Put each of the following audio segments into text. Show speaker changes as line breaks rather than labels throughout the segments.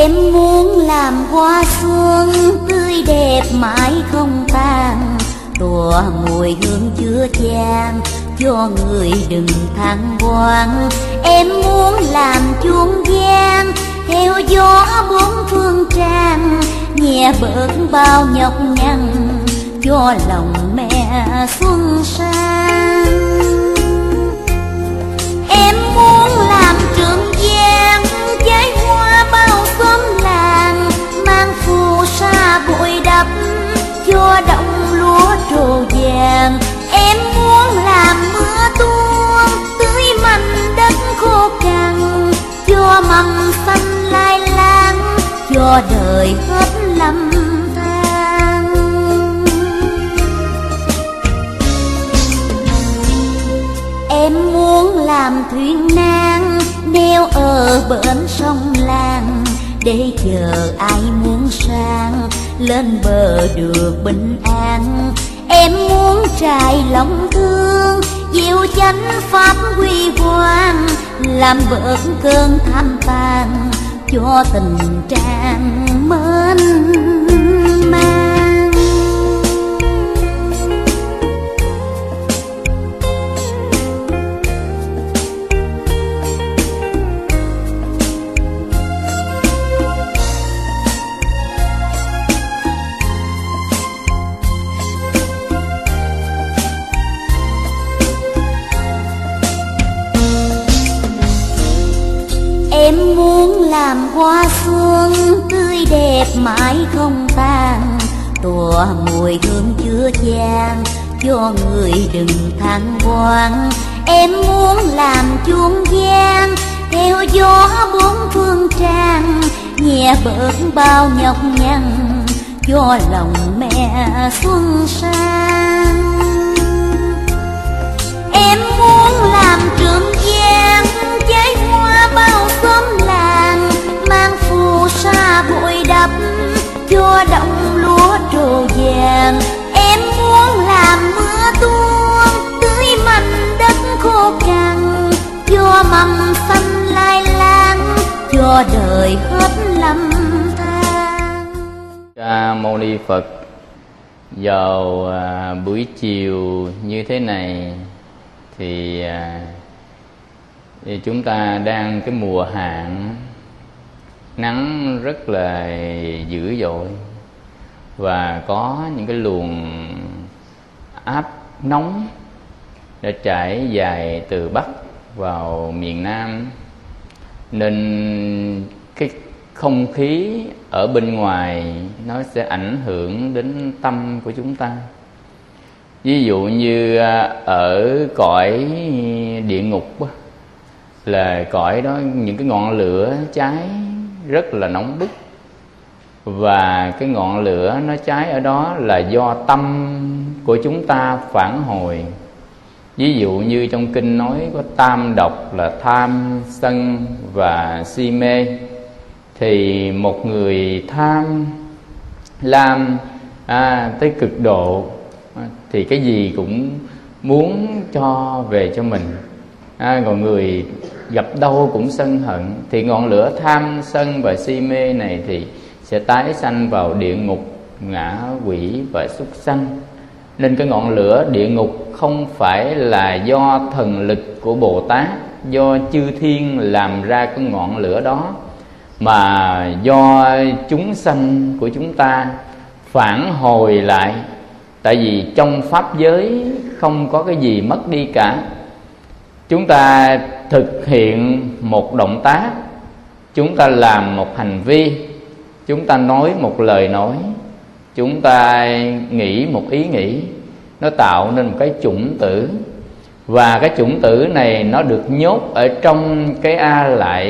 Em muốn làm hoa xuân tươi đẹp mãi không tàn, tỏa mùi hương chứa chan cho người đừng than vãn. Em muốn làm chuông vang theo gió bốn phương tràn, nhẹ bớt bao nhọc nhằn cho lòng mẹ xuân sang. Em muốn làm trường giang trái hoa bao xóm làng, mang phù sa bụi đắp cho đồng lúa trổ vàng. Em muốn làm mưa tuôn tưới mảnh đất khô cằn, cho mầm xanh lai láng cho đời hết lầm than. Em muốn làm thuyền nan neo ở bến sông làng, để chờ ai muốn sang lên bờ được bình an. Em muốn trải lòng thương diệu chánh pháp huy hoàng, làm bớt cơn tham tàn cho tình trạng mênh mang. Em muốn làm hoa xuân tươi đẹp mãi không tàn, tỏa mùi hương chứa chan cho người đừng than vãn. Em muốn làm chuông vang theo gió bốn phương tràn, nhẹ bớt bao nhọc nhằn cho lòng mẹ xuân sang. Em muốn làm trường giang trái hoa bao xóm làng, mang phù sa bụi đắp cho đồng lúa trổ vàng. Em muốn làm mưa tuôn tưới mảnh đất khô cằn, cho mầm xanh lai láng cho đời hết lầm than.
A Mâu Ni Phật. Vào buổi chiều như thế này thì chúng ta đang cái mùa hạn, nắng rất là dữ dội và có những cái luồng áp nóng đã trải dài từ Bắc vào miền Nam, nên cái không khí ở bên ngoài nó sẽ ảnh hưởng đến tâm của chúng ta. Ví dụ như ở cõi địa ngục là cõi đó những cái ngọn lửa cháy rất là nóng bức, và cái ngọn lửa nó cháy ở đó là do tâm của chúng ta phản hồi. Ví dụ như trong kinh nói có tam độc là tham, sân và si mê. Thì một người tham lam tới cực độ thì cái gì cũng muốn cho về cho mình. Còn người gặp đâu cũng sân hận, thì ngọn lửa tham, sân và si mê này thì sẽ tái sanh vào địa ngục, ngạ quỷ và súc sanh. Nên cái ngọn lửa địa ngục không phải là do thần lực của Bồ Tát, do chư thiên làm ra cái ngọn lửa đó, mà do chúng sanh của chúng ta phản hồi lại. Tại vì trong pháp giới không có cái gì mất đi cả. Chúng ta thực hiện một động tác, chúng ta làm một hành vi, chúng ta nói một lời nói, chúng ta nghĩ một ý nghĩ, nó tạo nên một cái chủng tử. Và cái chủng tử này nó được nhốt ở trong cái a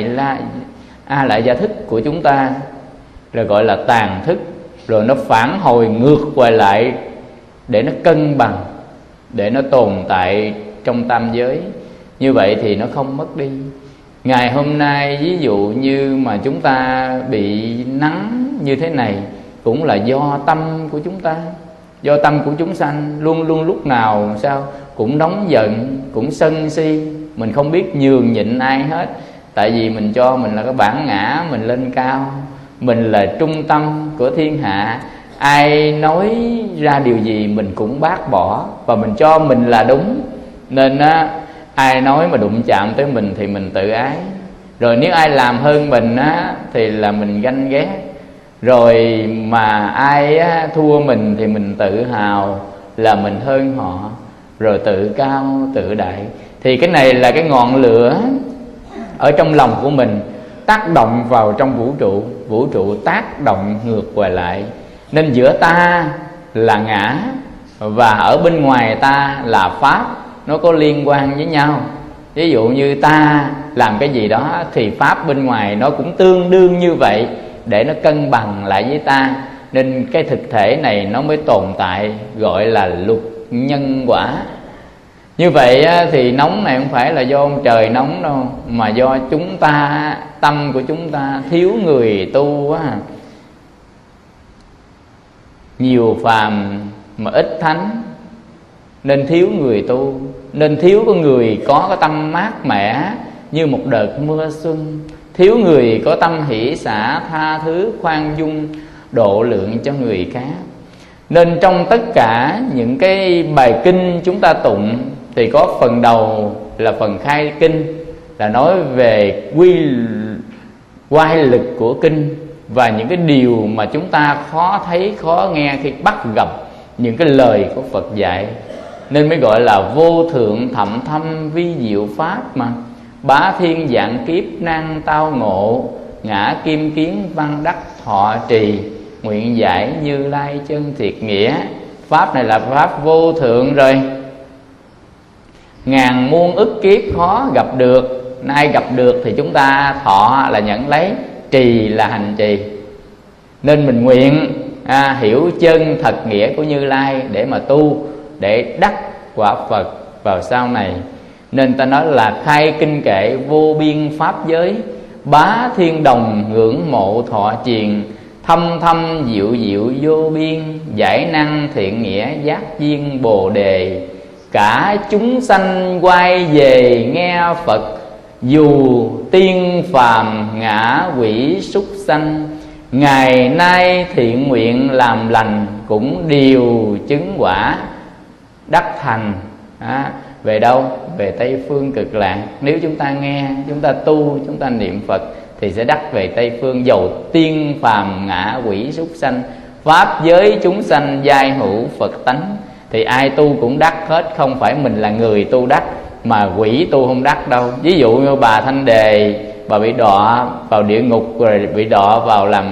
lại gia thức của chúng ta, rồi gọi là tàn thức. Rồi nó phản hồi ngược quay lại để nó cân bằng, để nó tồn tại trong tam giới. Như vậy thì nó không mất đi. Ngày hôm nay ví dụ như mà chúng ta bị nắng như thế này cũng là do tâm của chúng ta, do tâm của chúng sanh. Luôn luôn lúc nào sao cũng nóng giận, cũng sân si. Mình không biết nhường nhịn ai hết. Tại vì mình cho mình là cái bản ngã, mình lên cao, mình là trung tâm của thiên hạ, ai nói ra điều gì mình cũng bác bỏ, và mình cho mình là đúng. Nên ai nói mà đụng chạm tới mình thì mình tự ái. Rồi nếu ai làm hơn mình thì là mình ganh ghét. Rồi mà ai thua mình thì mình tự hào là mình hơn họ, rồi tự cao tự đại. Thì cái này là cái ngọn lửa ở trong lòng của mình tác động vào trong vũ trụ, vũ trụ tác động ngược về lại. Nên giữa ta là ngã và ở bên ngoài ta là pháp, nó có liên quan với nhau. Ví dụ như ta làm cái gì đó thì pháp bên ngoài nó cũng tương đương như vậy, để nó cân bằng lại với ta. Nên cái thực thể này nó mới tồn tại, gọi là luật nhân quả. Như vậy thì nóng này không phải là do ông trời nóng đâu, mà do chúng ta, tâm của chúng ta thiếu người tu quá. Nhiều phàm mà ít thánh, nên thiếu người tu, nên thiếu có người có cái tâm mát mẻ như một đợt mưa xuân, thiếu người có tâm hỷ xả, tha thứ, khoan dung, độ lượng cho người khác. Nên trong tất cả những cái bài kinh chúng ta tụng thì có phần đầu là phần khai kinh, là nói về quay lực của kinh và những cái điều mà chúng ta khó thấy, khó nghe khi bắt gặp những cái lời của Phật dạy. Nên mới gọi là vô thượng thậm thâm vi diệu pháp mà. Bá thiên dạng kiếp năng tao ngộ, ngã kim kiến văn đắc thọ trì, nguyện giải Như Lai chân thiệt nghĩa. Pháp này là pháp vô thượng rồi, ngàn muôn ức kiếp khó gặp được. Nay gặp được thì chúng ta thọ là nhận lấy, trì là hành trì. Nên mình nguyện hiểu chân thật nghĩa của Như Lai để mà tu, để đắc quả Phật vào sau này. Nên ta nói là khai kinh kệ vô biên pháp giới, bá thiên đồng ngưỡng mộ thọ triền, thâm thâm diệu diệu vô biên, giải năng thiện nghĩa giác viên bồ đề. Cả chúng sanh quay về nghe Phật, dù tiên phàm ngã quỷ súc sanh. Ngày nay thiện nguyện làm lành, cũng đều chứng quả đắc thành. Về đâu? Về Tây Phương Cực Lạc. Nếu chúng ta nghe, chúng ta tu, chúng ta niệm Phật thì sẽ đắc về Tây Phương. Dầu tiên phàm ngã quỷ súc sanh, pháp giới chúng sanh giai hữu Phật tánh. Thì ai tu cũng đắc hết, không phải mình là người tu đắc mà quỷ tu không đắc đâu. Ví dụ như bà Thanh Đề, bà bị đọa vào địa ngục, rồi bị đọa vào làm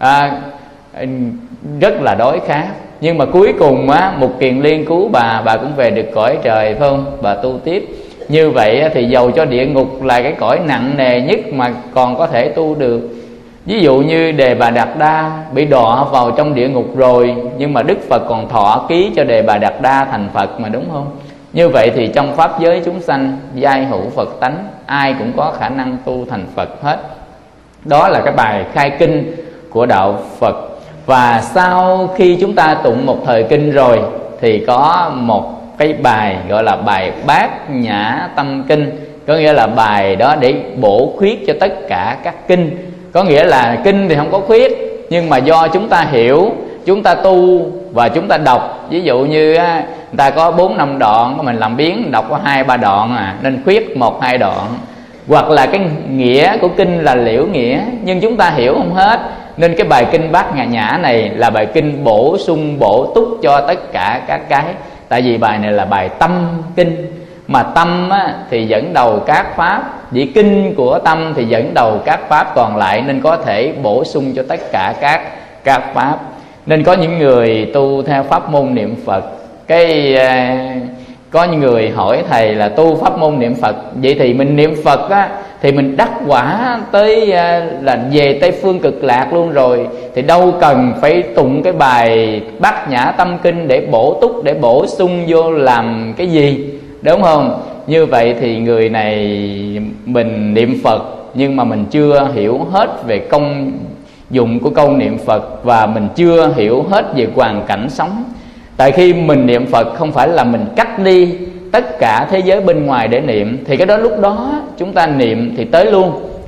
rất là đói khát, nhưng mà cuối cùng Mục Kiền Liên cứu bà cũng về được cõi trời, phải không? Bà tu tiếp. Như vậy thì dầu cho địa ngục là cái cõi nặng nề nhất mà còn có thể tu được. Ví dụ như Đề Bà Đạt Đa bị đọa vào trong địa ngục rồi, nhưng mà Đức Phật còn thọ ký cho Đề Bà Đạt Đa thành Phật mà, đúng không? Như vậy thì trong pháp giới chúng sanh giai hữu Phật tánh, ai cũng có khả năng tu thành Phật hết. Đó là cái bài khai kinh của đạo Phật. Và sau khi chúng ta tụng một thời kinh rồi thì có một cái bài gọi là bài Bát Nhã Tâm Kinh. Có nghĩa là bài đó để bổ khuyết cho tất cả các kinh. Có nghĩa là kinh thì không có khuyết, nhưng mà do chúng ta hiểu, chúng ta tu và chúng ta đọc. Ví dụ như người ta có 4-5 đoạn, mình làm biếng đọc có 2-3 đoạn nên khuyết 1-2 đoạn. Hoặc là cái nghĩa của kinh là liễu nghĩa, nhưng chúng ta hiểu không hết. Nên cái bài kinh Bát Nhã này là bài kinh bổ sung, bổ túc cho tất cả các cái. Tại vì bài này là bài tâm kinh, mà tâm thì dẫn đầu các pháp, vì kinh của tâm thì dẫn đầu các pháp còn lại, nên có thể bổ sung cho tất cả các pháp. Nên có những người tu theo pháp môn niệm Phật, có những người hỏi thầy là tu pháp môn niệm Phật, vậy thì mình niệm Phật thì mình đắc quả tới là về Tây Phương Cực Lạc luôn rồi, thì đâu cần phải tụng cái bài Bát Nhã Tâm Kinh để bổ túc, để bổ sung vô làm cái gì, đúng không? Như vậy thì người này mình niệm Phật nhưng mà mình chưa hiểu hết về công dụng của câu niệm Phật, và mình chưa hiểu hết về hoàn cảnh sống. Tại khi mình niệm Phật không phải là mình cắt đi tất cả thế giới bên ngoài để niệm, thì cái đó lúc đó chúng ta niệm thì tới luôn.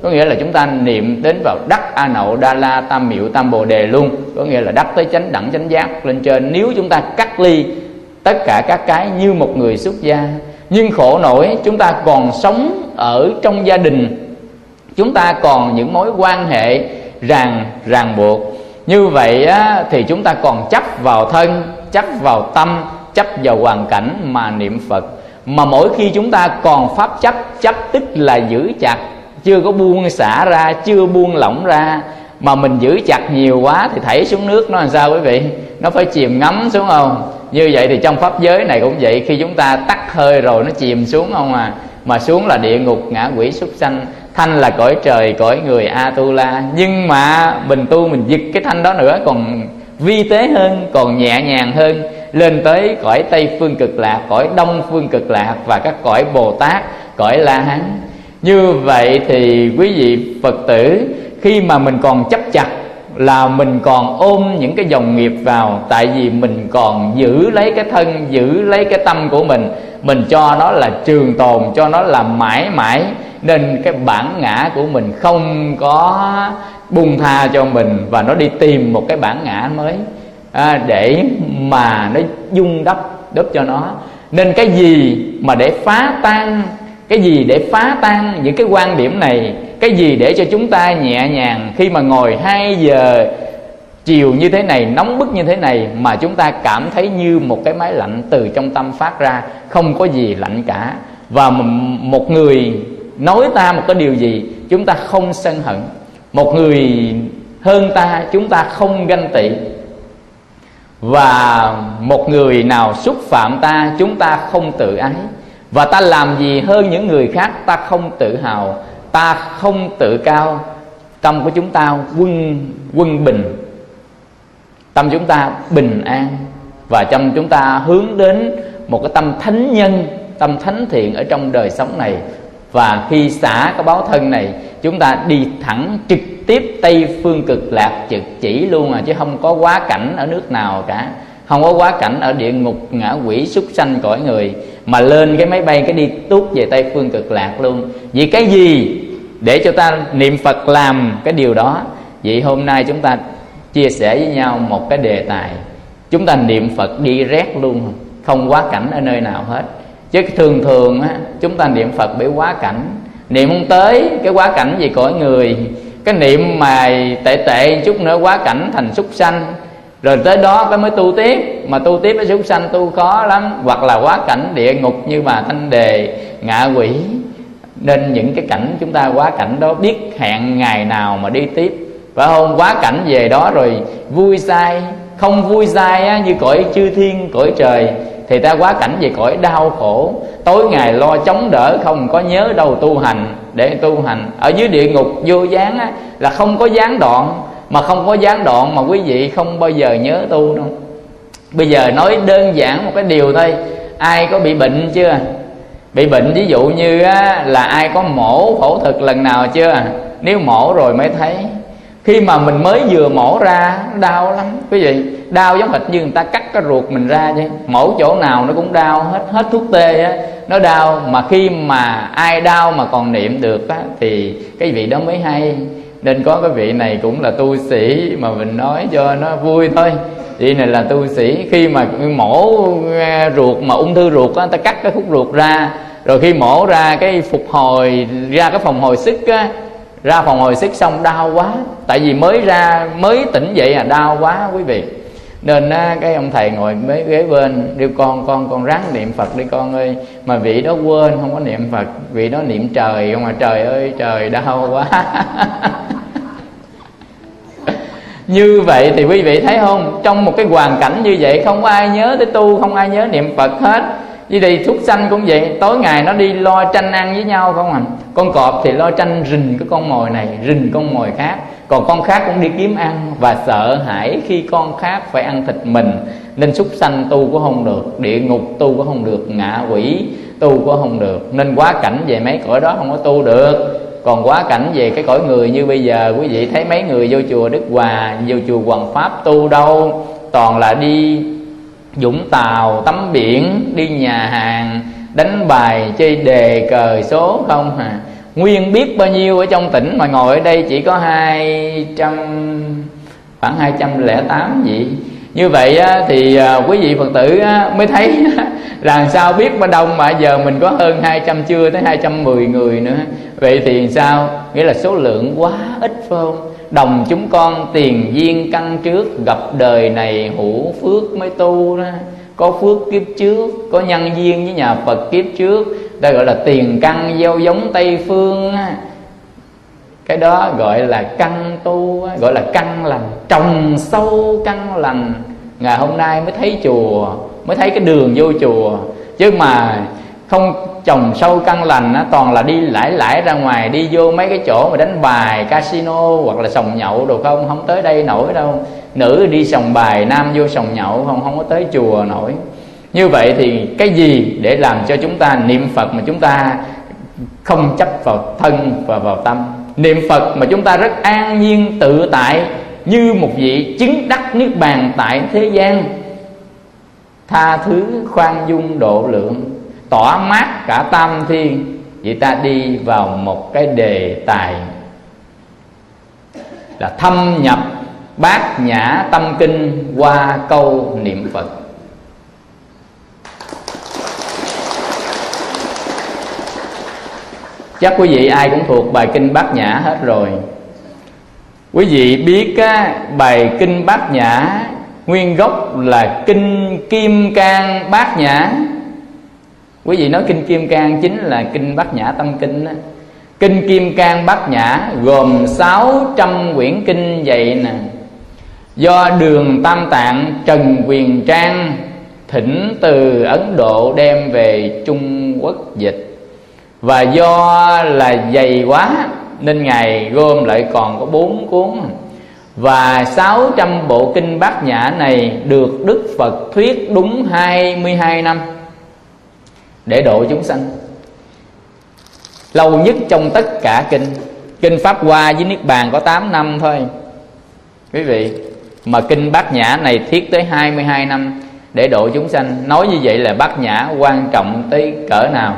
có nghĩa là chúng ta niệm đến vào đắc A Nậu Đa La Tam Miệu Tam Bồ Đề luôn, có nghĩa là đắc tới chánh đẳng chánh giác lên trên. Nếu chúng ta cắt ly tất cả các cái như một người xuất gia, nhưng khổ nổi chúng ta còn sống ở trong gia đình, chúng ta còn những mối quan hệ ràng buộc. Như vậy á, thì chúng ta còn chấp vào thân, chấp vào tâm, chấp vào hoàn cảnh mà niệm Phật. Mà mỗi khi chúng ta còn pháp chấp tức là giữ chặt, chưa có buông xả ra, chưa buông lỏng ra. Mà mình giữ chặt nhiều quá thì thảy xuống nước nó làm sao quý vị? Nó phải chìm ngấm xuống không? Như vậy thì trong pháp giới này cũng vậy, khi chúng ta tắt hơi rồi nó chìm xuống không à? Mà xuống là địa ngục, ngạ quỷ, súc sanh. Thanh là cõi trời, cõi người A-tu-la. Nhưng mà mình tu mình giật cái thanh đó nữa, còn vi tế hơn, còn nhẹ nhàng hơn, lên tới cõi Tây Phương Cực Lạc, cõi Đông Phương Cực Lạc và các cõi Bồ Tát, cõi La Hán. Như vậy thì quý vị Phật tử, khi mà mình còn chấp chặt là mình còn ôm những cái dòng nghiệp vào. Tại vì mình còn giữ lấy cái thân, giữ lấy cái tâm của mình cho nó là trường tồn, cho nó là mãi mãi. Nên cái bản ngã của mình không có buông tha cho mình, và nó đi tìm một cái bản ngã mới để mà nó dung đắp cho nó. Nên cái gì mà để phá tan, cái gì để phá tan những cái quan điểm này, cái gì để cho chúng ta nhẹ nhàng khi mà ngồi 2 giờ chiều như thế này, nóng bức như thế này, mà chúng ta cảm thấy như một cái máy lạnh từ trong tâm phát ra, không có gì lạnh cả. Và một người nói ta một cái điều gì, chúng ta không sân hận. Một người hơn ta, chúng ta không ganh tị. Và một người nào xúc phạm ta, chúng ta không tự ái. Và ta làm gì hơn những người khác, ta không tự hào, ta không tự cao. Tâm của chúng ta quân bình, tâm chúng ta bình an, và tâm chúng ta hướng đến một cái tâm thánh nhân, tâm thánh thiện ở trong đời sống này. Và khi xả cái báo thân này, chúng ta đi thẳng trực tiếp Tây Phương Cực Lạc trực chỉ luôn chứ không có quá cảnh ở nước nào cả, không có quá cảnh ở địa ngục, ngạ quỷ, súc sanh, cõi người, mà lên cái máy bay cái đi tuốt về Tây Phương Cực Lạc luôn. Vì cái gì để cho ta niệm Phật làm cái điều đó? Vậy hôm nay chúng ta chia sẻ với nhau một cái đề tài, chúng ta niệm Phật đi rét luôn, không quá cảnh ở nơi nào hết. Chứ thường á, chúng ta niệm Phật bị quá cảnh, niệm không tới cái quá cảnh gì cõi người. Cái niệm mà tệ chút nữa quá cảnh thành súc sanh, rồi tới đó cái mới tu tiếp. Mà tu tiếp với súc sanh tu khó lắm. Hoặc là quá cảnh địa ngục như bà Thanh Đề, ngạ quỷ. Nên những cái cảnh chúng ta quá cảnh đó biết hẹn ngày nào mà đi tiếp, phải không? Quá cảnh về đó rồi vui sai, không vui sai á, như cõi chư thiên, cõi trời, thì ta quá cảnh về cõi đau khổ, tối ngày lo chống đỡ, không có nhớ đâu tu hành để tu hành. Ở dưới địa ngục vô gián á, là không có gián đoạn. Mà không có gián đoạn mà quý vị không bao giờ nhớ tu đâu. Bây giờ nói đơn giản một cái điều thôi, ai có bị bệnh chưa? Bị bệnh ví dụ như á, là ai có mổ phẫu thuật lần nào chưa? Nếu mổ rồi mới thấy. Khi mà mình mới vừa mổ ra nó đau lắm quý vị, đau giống hệt như người ta cắt cái ruột mình ra chứ. Mổ chỗ nào nó cũng đau hết thuốc tê á, nó đau. Mà khi mà ai đau mà còn niệm được á, thì cái vị đó mới hay. Nên có cái vị này cũng là tu sĩ, mà mình nói cho nó vui thôi. Vị này là tu sĩ, khi mà mổ ruột mà ung thư ruột á, người ta cắt cái khúc ruột ra, rồi khi mổ ra cái phục hồi ra cái phòng hồi sức á, ra phòng hồi sức xong đau quá. Tại vì mới tỉnh dậy đau quá quý vị. Nên cái ông thầy ngồi mấy ghế bên kêu con ráng niệm Phật đi con ơi. Mà vị đó quên không có niệm Phật, vị đó niệm trời không à. Trời ơi trời đau quá. Như vậy thì quý vị thấy không, trong một cái hoàn cảnh như vậy không có ai nhớ tới tu, không ai nhớ niệm Phật hết. Vì thì súc sanh cũng vậy, tối ngày nó đi lo tranh ăn với nhau không à. Con cọp thì lo tranh rình cái con mồi này, rình con mồi khác, còn con khác cũng đi kiếm ăn, và sợ hãi khi con khác phải ăn thịt mình. Nên súc sanh tu cũng không được, địa ngục tu cũng không được, ngạ quỷ tu cũng không được. Nên quá cảnh về mấy cõi đó không có tu được. Còn quá cảnh về cái cõi người như bây giờ, quý vị thấy mấy người vô chùa Đức Hòa, vô chùa Hoàng Pháp tu đâu, toàn là đi Vũng Tàu tắm biển, đi nhà hàng đánh bài chơi đề cờ số không à. nguyên biết bao nhiêu ở trong tỉnh, mà ngồi ở đây chỉ có khoảng 208 vị. Như vậy thì quý vị Phật tử mới thấy làm sao biết bao đông, mà giờ mình có hơn 200, chưa tới 210 người nữa. Vậy thì sao? Nghĩa là số lượng quá ít phải không? Đồng chúng con tiền duyên căn trước, gặp đời này hữu phước mới tu đó. Có phước kiếp trước, có nhân duyên với nhà Phật kiếp trước, ta gọi là tiền căn gieo giống Tây Phương. Cái đó gọi là căn tu, gọi là căn lành, trồng sâu căn lành. Ngày hôm nay mới thấy chùa, mới thấy cái đường vô chùa. Chứ mà không trồng sâu căn lành toàn là đi lải ra ngoài, đi vô mấy cái chỗ mà đánh bài, casino hoặc là sòng nhậu đồ không tới đây nổi đâu. Nữ đi sòng bài, nam vô sòng nhậu không có tới chùa nổi. Như vậy thì cái gì để làm cho chúng ta niệm Phật mà chúng ta không chấp vào thân và vào tâm? Niệm Phật mà chúng ta rất an nhiên tự tại, như một vị chứng đắc niết bàn tại thế gian, tha thứ khoan dung độ lượng, tỏa mát cả tam thiên. Vậy ta đi vào một cái đề tài là thâm nhập Bát Nhã Tâm Kinh qua câu niệm Phật. Chắc quý vị ai cũng thuộc bài kinh Bát Nhã hết rồi. Quý vị biết bài kinh Bát Nhã nguyên gốc là kinh Kim Cang Bát Nhã. Quý vị nói kinh Kim Cang chính là kinh Bát Nhã Tâm Kinh đó. Kinh Kim Cang Bát Nhã gồm 600 quyển kinh vậy nè. Do Đường Tam Tạng Trần Quyền Trang thỉnh từ Ấn Độ đem về Trung Quốc dịch. Và do là dày quá nên Ngài gom lại còn có 4 cuốn. Và 600 bộ kinh Bát Nhã này được Đức Phật thuyết đúng 22 năm để độ chúng sanh. Lâu nhất trong tất cả kinh. Kinh Pháp Hoa với Niết Bàn có 8 năm thôi quý vị, mà kinh Bát Nhã này thuyết tới 22 năm để độ chúng sanh. Nói như vậy là Bát Nhã quan trọng tới cỡ nào.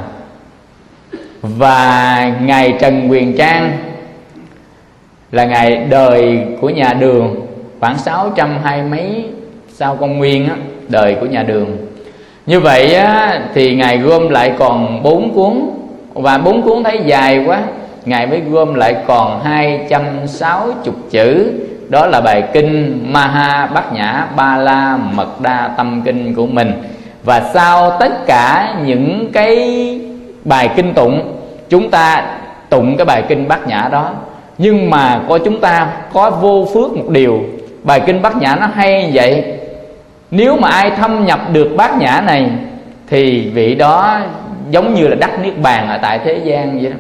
Và Ngài Trần Quyền Trang là ngày đời của nhà Đường, khoảng 620 mấy sau công nguyên á, đời của nhà Đường. Như vậy á, thì Ngài gom lại còn 4 cuốn. Và 4 cuốn thấy dài quá, Ngài mới gom lại còn 260 chữ. Đó là bài kinh Maha Bát Nhã Ba La Mật Đa Tâm Kinh của mình. Và sau tất cả những cái bài kinh tụng, chúng ta tụng cái bài kinh Bát Nhã đó. Nhưng mà chúng ta có vô phước một điều, bài kinh Bát Nhã nó hay vậy. Nếu mà ai thâm nhập được Bát Nhã này thì vị đó giống như là đắc niết bàn ở tại thế gian vậy đó.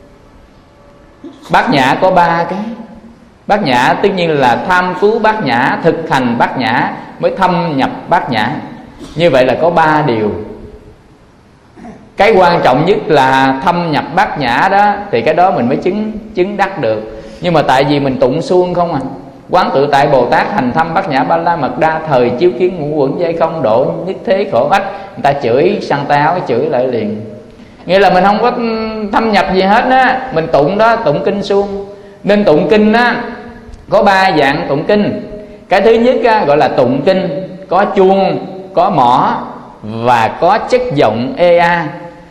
Bát Nhã có 3 cái. Bát Nhã tất nhiên là tham cứu Bát Nhã, thực hành Bát Nhã mới thâm nhập Bát Nhã. Như vậy là có 3 điều. Cái quan trọng nhất là thâm nhập Bát Nhã đó, thì cái đó mình mới chứng đắc được. Nhưng mà tại vì mình tụng suông không à. Quán tự tại Bồ Tát hành thâm Bát Nhã Ba La Mật Đa, thời chiếu kiến ngũ uẩn giai không, độ nhất thế khổ ách. Người ta chửi săn táo, chửi lại liền. Nghĩa là mình không có thâm nhập gì hết á. Mình tụng đó, tụng kinh suông. Nên tụng kinh á có 3 dạng tụng kinh. Cái thứ nhất á, gọi là tụng kinh, có chuông, có mõ và có chất giọng ea.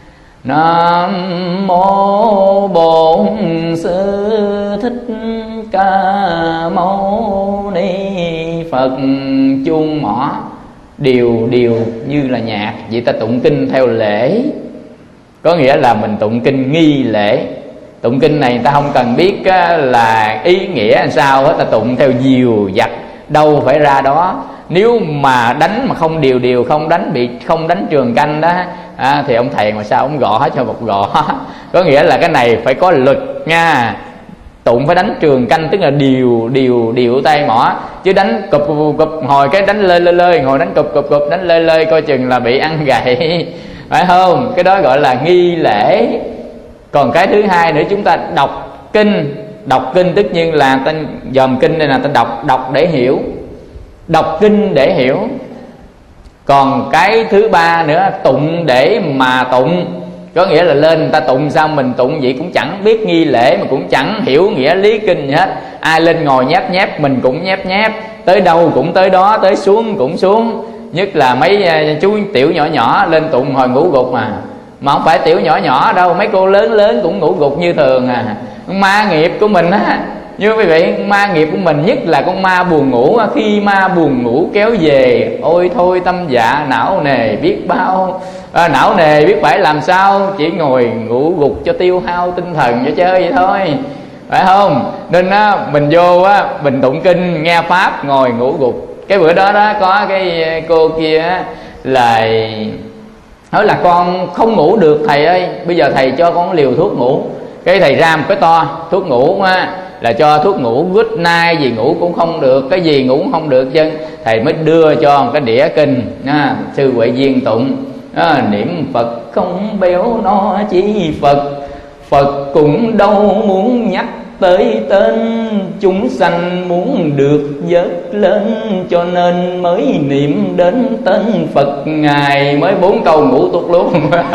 Nam mô Bổn Sư Thích Ca Mâu Ni Phật. Chuông mõ đều như là nhạc. Vậy ta tụng kinh theo lễ, có nghĩa là mình tụng kinh nghi lễ. Tụng kinh này ta không cần biết là ý nghĩa làm sao hết, ta tụng theo diều dặt, đâu phải ra đó. Nếu mà đánh mà không đều không đánh trường canh đó thì ông thầy mà sao ông gõ hết cho một gõ. Có nghĩa là cái này phải có lực nha. Tụng phải đánh trường canh, tức là điều tay mỏ. Chứ đánh cụp hồi cái đánh lơi, hồi đánh cụp đánh lơi coi chừng là bị ăn gậy, phải không? Cái đó gọi là nghi lễ. Còn cái thứ hai nữa, chúng ta đọc kinh. Đọc kinh tất nhiên là ta dòm kinh đây là ta đọc để hiểu, đọc kinh để hiểu. Còn cái thứ ba nữa, tụng để mà tụng. Có nghĩa là lên người ta tụng sao mình tụng vậy, cũng chẳng biết nghi lễ, mà cũng chẳng hiểu nghĩa lý kinh gì hết. Ai lên ngồi nhép nhép mình cũng nhép nhép, tới đâu cũng tới đó, tới xuống cũng xuống. Nhất là mấy chú tiểu nhỏ nhỏ lên tụng hồi ngủ gục mà không phải tiểu nhỏ nhỏ đâu, mấy cô lớn lớn cũng ngủ gục như thường Ma nghiệp của mình á, như quý vị, ma nghiệp của mình nhất là con ma buồn ngủ. Khi ma buồn ngủ kéo về, ôi thôi tâm dạ não nề biết bao, não nề biết phải làm sao, chỉ ngồi ngủ gục cho tiêu hao tinh thần cho chơi vậy thôi, phải không? Nên mình vô mình tụng kinh nghe pháp ngồi ngủ gục. Cái bữa đó có cái cô kia là nói là con không ngủ được thầy ơi, bây giờ thầy cho con liều thuốc ngủ. Cái thầy ra một cái to thuốc ngủ là cho thuốc ngủ good night, gì ngủ cũng không được, cái gì ngủ cũng không được chứ. Thầy mới đưa cho một cái đĩa kinh Sư Huệ Viên tụng niệm Phật không béo no chỉ Phật, Phật cũng đâu muốn nhắc tới tên, chúng sanh muốn được vớt lên, cho nên mới niệm đến tên Phật. Ngài mới 4 câu ngủ tuốt luôn.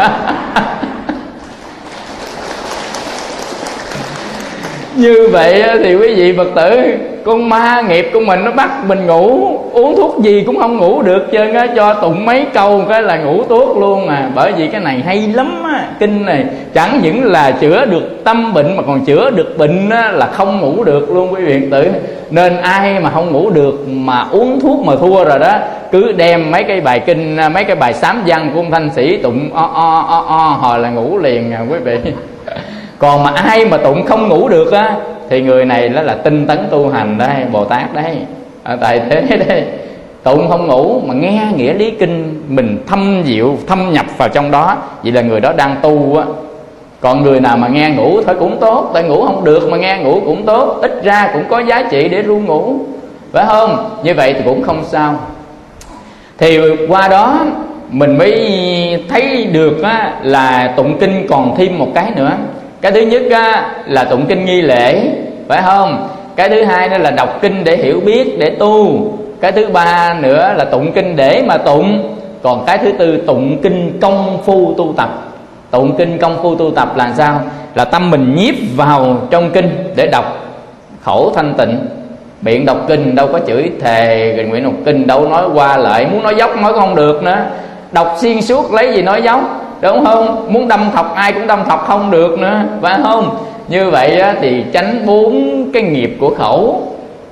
Như vậy thì quý vị Phật tử, con ma nghiệp của mình nó bắt mình ngủ, uống thuốc gì cũng không ngủ được trơn á, cho tụng mấy câu cái là ngủ tuốt luôn Bởi vì cái này hay lắm kinh này chẳng những là chữa được tâm bệnh mà còn chữa được bệnh là không ngủ được luôn quý vị Phật tử. Nên ai mà không ngủ được mà uống thuốc mà thua rồi đó, cứ đem mấy cái bài kinh, mấy cái bài sám văn của ông Thanh Sĩ tụng hồi là ngủ liền quý vị. Còn mà ai mà tụng không ngủ được thì người này đó là tinh tấn tu hành đây, Bồ Tát đấy, tại thế đấy. Tụng không ngủ mà nghe nghĩa lý kinh, mình thâm diệu thâm nhập vào trong đó, vậy là người đó đang tu Còn người nào mà nghe ngủ thôi cũng tốt, tại ngủ không được mà nghe ngủ cũng tốt, ít ra cũng có giá trị để ru ngủ, phải không? Như vậy thì cũng không sao. Thì qua đó mình mới thấy được là tụng kinh còn thêm một cái nữa. Cái thứ nhất là tụng kinh nghi lễ, phải không? Cái thứ hai nữa là đọc kinh để hiểu biết, để tu. Cái thứ ba nữa là tụng kinh để mà tụng. Còn cái thứ tư tụng kinh công phu tu tập. Tụng kinh công phu tu tập là sao? Là tâm mình nhiếp vào trong kinh để đọc, khẩu thanh tịnh. Miệng đọc kinh đâu có chửi thề, rồi nguyện đọc kinh đâu nói qua lại, muốn nói dốc nói không được nữa. Đọc xuyên suốt lấy gì nói dốc, đúng không? Muốn đâm thọc ai cũng đâm thọc không được nữa, phải không? Như vậy thì tránh 4 cái nghiệp của khẩu.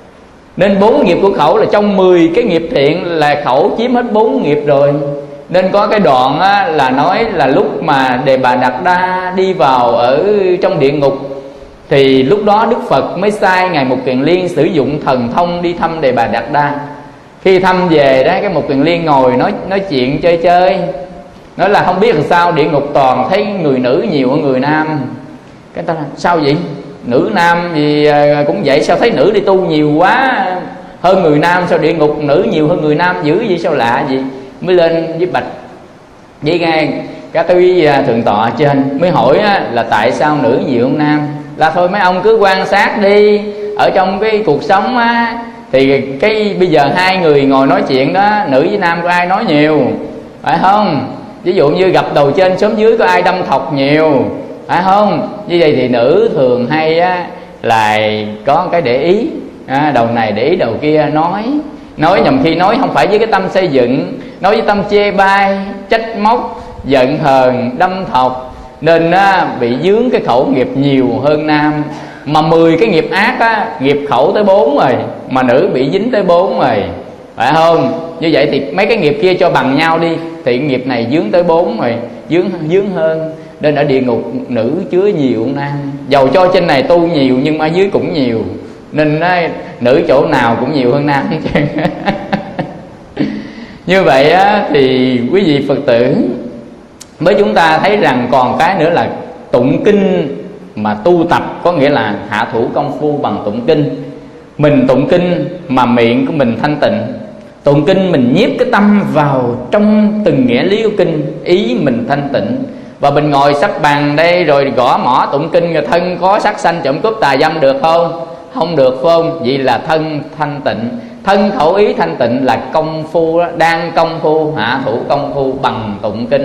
Nên 4 nghiệp của khẩu là trong 10 cái nghiệp thiện là khẩu chiếm hết 4 nghiệp rồi. Nên có cái đoạn là nói là lúc mà Đề Bà Đạt Đa đi vào ở trong địa ngục, thì lúc đó Đức Phật mới sai Ngài Mục Kiền Liên sử dụng thần thông đi thăm Đề Bà Đạt Đa. Khi thăm về đó, cái Mục Kiền Liên ngồi nói chuyện chơi chơi, nói là không biết làm sao địa ngục toàn thấy người nữ nhiều hơn người nam. Cái ta là sao vậy? Nữ nam gì cũng vậy, sao thấy nữ đi tu nhiều quá hơn người nam, sao địa ngục nữ nhiều hơn người nam dữ vậy, sao lạ gì? Mới lên với bạch với ngang các cái thượng tọa trên, mới hỏi là tại sao nữ nhiều hơn nam. Là thôi mấy ông cứ quan sát đi, ở trong cái cuộc sống thì cái bây giờ hai người ngồi nói chuyện đó, nữ với nam có ai nói nhiều, phải không? Ví dụ như gặp đầu trên xóm dưới có ai đâm thọc nhiều, phải không? Như vậy thì nữ thường hay là có cái để ý, đầu này để ý đầu kia, nói nhầm khi nói không phải với cái tâm xây dựng, nói với tâm chê bai, trách móc, giận hờn, đâm thọc, nên bị dướng cái khẩu nghiệp nhiều hơn nam. Mà 10 cái nghiệp ác nghiệp khẩu tới 4 rồi, mà nữ bị dính tới 4 rồi, phải không? Như vậy thì mấy cái nghiệp kia cho bằng nhau đi, thì nghiệp này dướng tới 4 rồi, dướng hơn. Nên ở địa ngục nữ chứa nhiều hơn nam. Dầu cho trên này tu nhiều nhưng mà dưới cũng nhiều, nên nữ chỗ nào cũng nhiều hơn nam. Như vậy thì quý vị Phật tử mới chúng ta thấy rằng còn cái nữa là tụng kinh mà tu tập, có nghĩa là hạ thủ công phu bằng tụng kinh. Mình tụng kinh mà miệng của mình thanh tịnh, tụng kinh mình nhiếp cái tâm vào trong từng nghĩa lý của kinh, ý mình thanh tịnh. Và mình ngồi sắp bàn đây rồi gõ mỏ tụng kinh, người thân có sát sanh trộm cướp tà dâm được không? Không được, phải không? Vậy là thân thanh tịnh, thân khẩu ý thanh tịnh là công phu đó, đang công phu hạ thủ công phu bằng tụng kinh.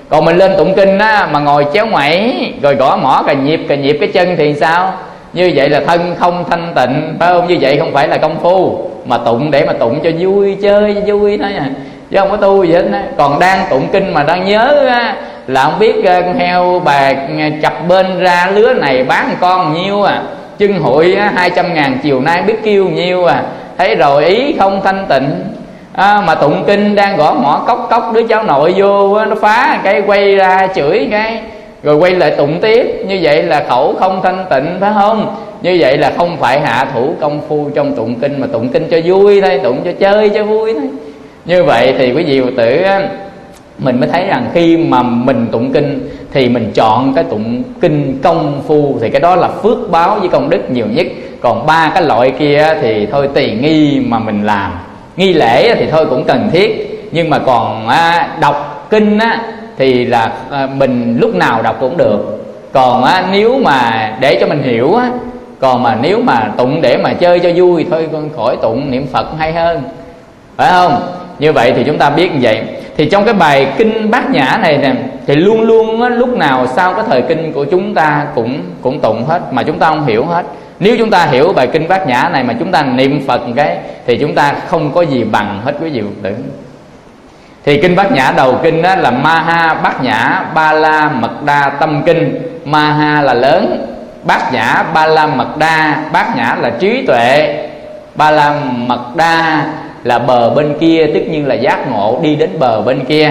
Còn mình lên tụng kinh á, mà ngồi chéo ngoảy rồi gõ mỏ cà nhịp cái chân thì sao? Như vậy là thân không thanh tịnh, phải không? Như vậy không phải là công phu, mà tụng để mà tụng cho vui, chơi cho vui thôi à, chứ không có tu gì hết á. Còn đang tụng kinh mà đang nhớ á, là không biết con heo bà chập bên ra lứa này bán con nhiêu à, chân hội 200.000 chiều nay biết kêu nhiêu à, thấy rồi ý không thanh tịnh. Mà tụng kinh đang gõ mỏ cốc cốc, đứa cháu nội vô nó phá cái quay ra chửi cái rồi quay lại tụng tiếp. Như vậy là khẩu không thanh tịnh, phải không? Như vậy là không phải hạ thủ công phu trong tụng kinh, mà tụng kinh cho vui thôi, tụng cho chơi cho vui thôi. Như vậy thì quý vị Phật tử mình mới thấy rằng khi mà mình tụng kinh thì mình chọn cái tụng kinh công phu, thì cái đó là phước báo với công đức nhiều nhất. Còn ba cái loại kia thì thôi tùy nghi mà mình làm. Nghi lễ thì thôi cũng cần thiết, nhưng mà còn đọc kinh á thì là mình lúc nào đọc cũng được. Còn nếu mà để cho mình hiểu á, còn mà nếu mà tụng để mà chơi cho vui thôi, con khỏi tụng, niệm Phật hay hơn, phải không? Như vậy thì chúng ta biết như vậy. Thì trong cái bài kinh Bát Nhã này nè, thì luôn luôn á, lúc nào sau cái thời kinh của chúng ta cũng tụng hết, mà chúng ta không hiểu hết. Nếu chúng ta hiểu bài kinh Bát Nhã này mà chúng ta niệm Phật cái thì chúng ta không có gì bằng hết quý vị Phật tử. Thì kinh Bát Nhã đầu kinh đó là Maha Bát Nhã Ba La Mật Đa Tâm Kinh. Maha là lớn, Bát Nhã Ba La Mật Đa, Bát Nhã là trí tuệ, Ba La Mật Đa là bờ bên kia, tất nhiên là giác ngộ đi đến bờ bên kia.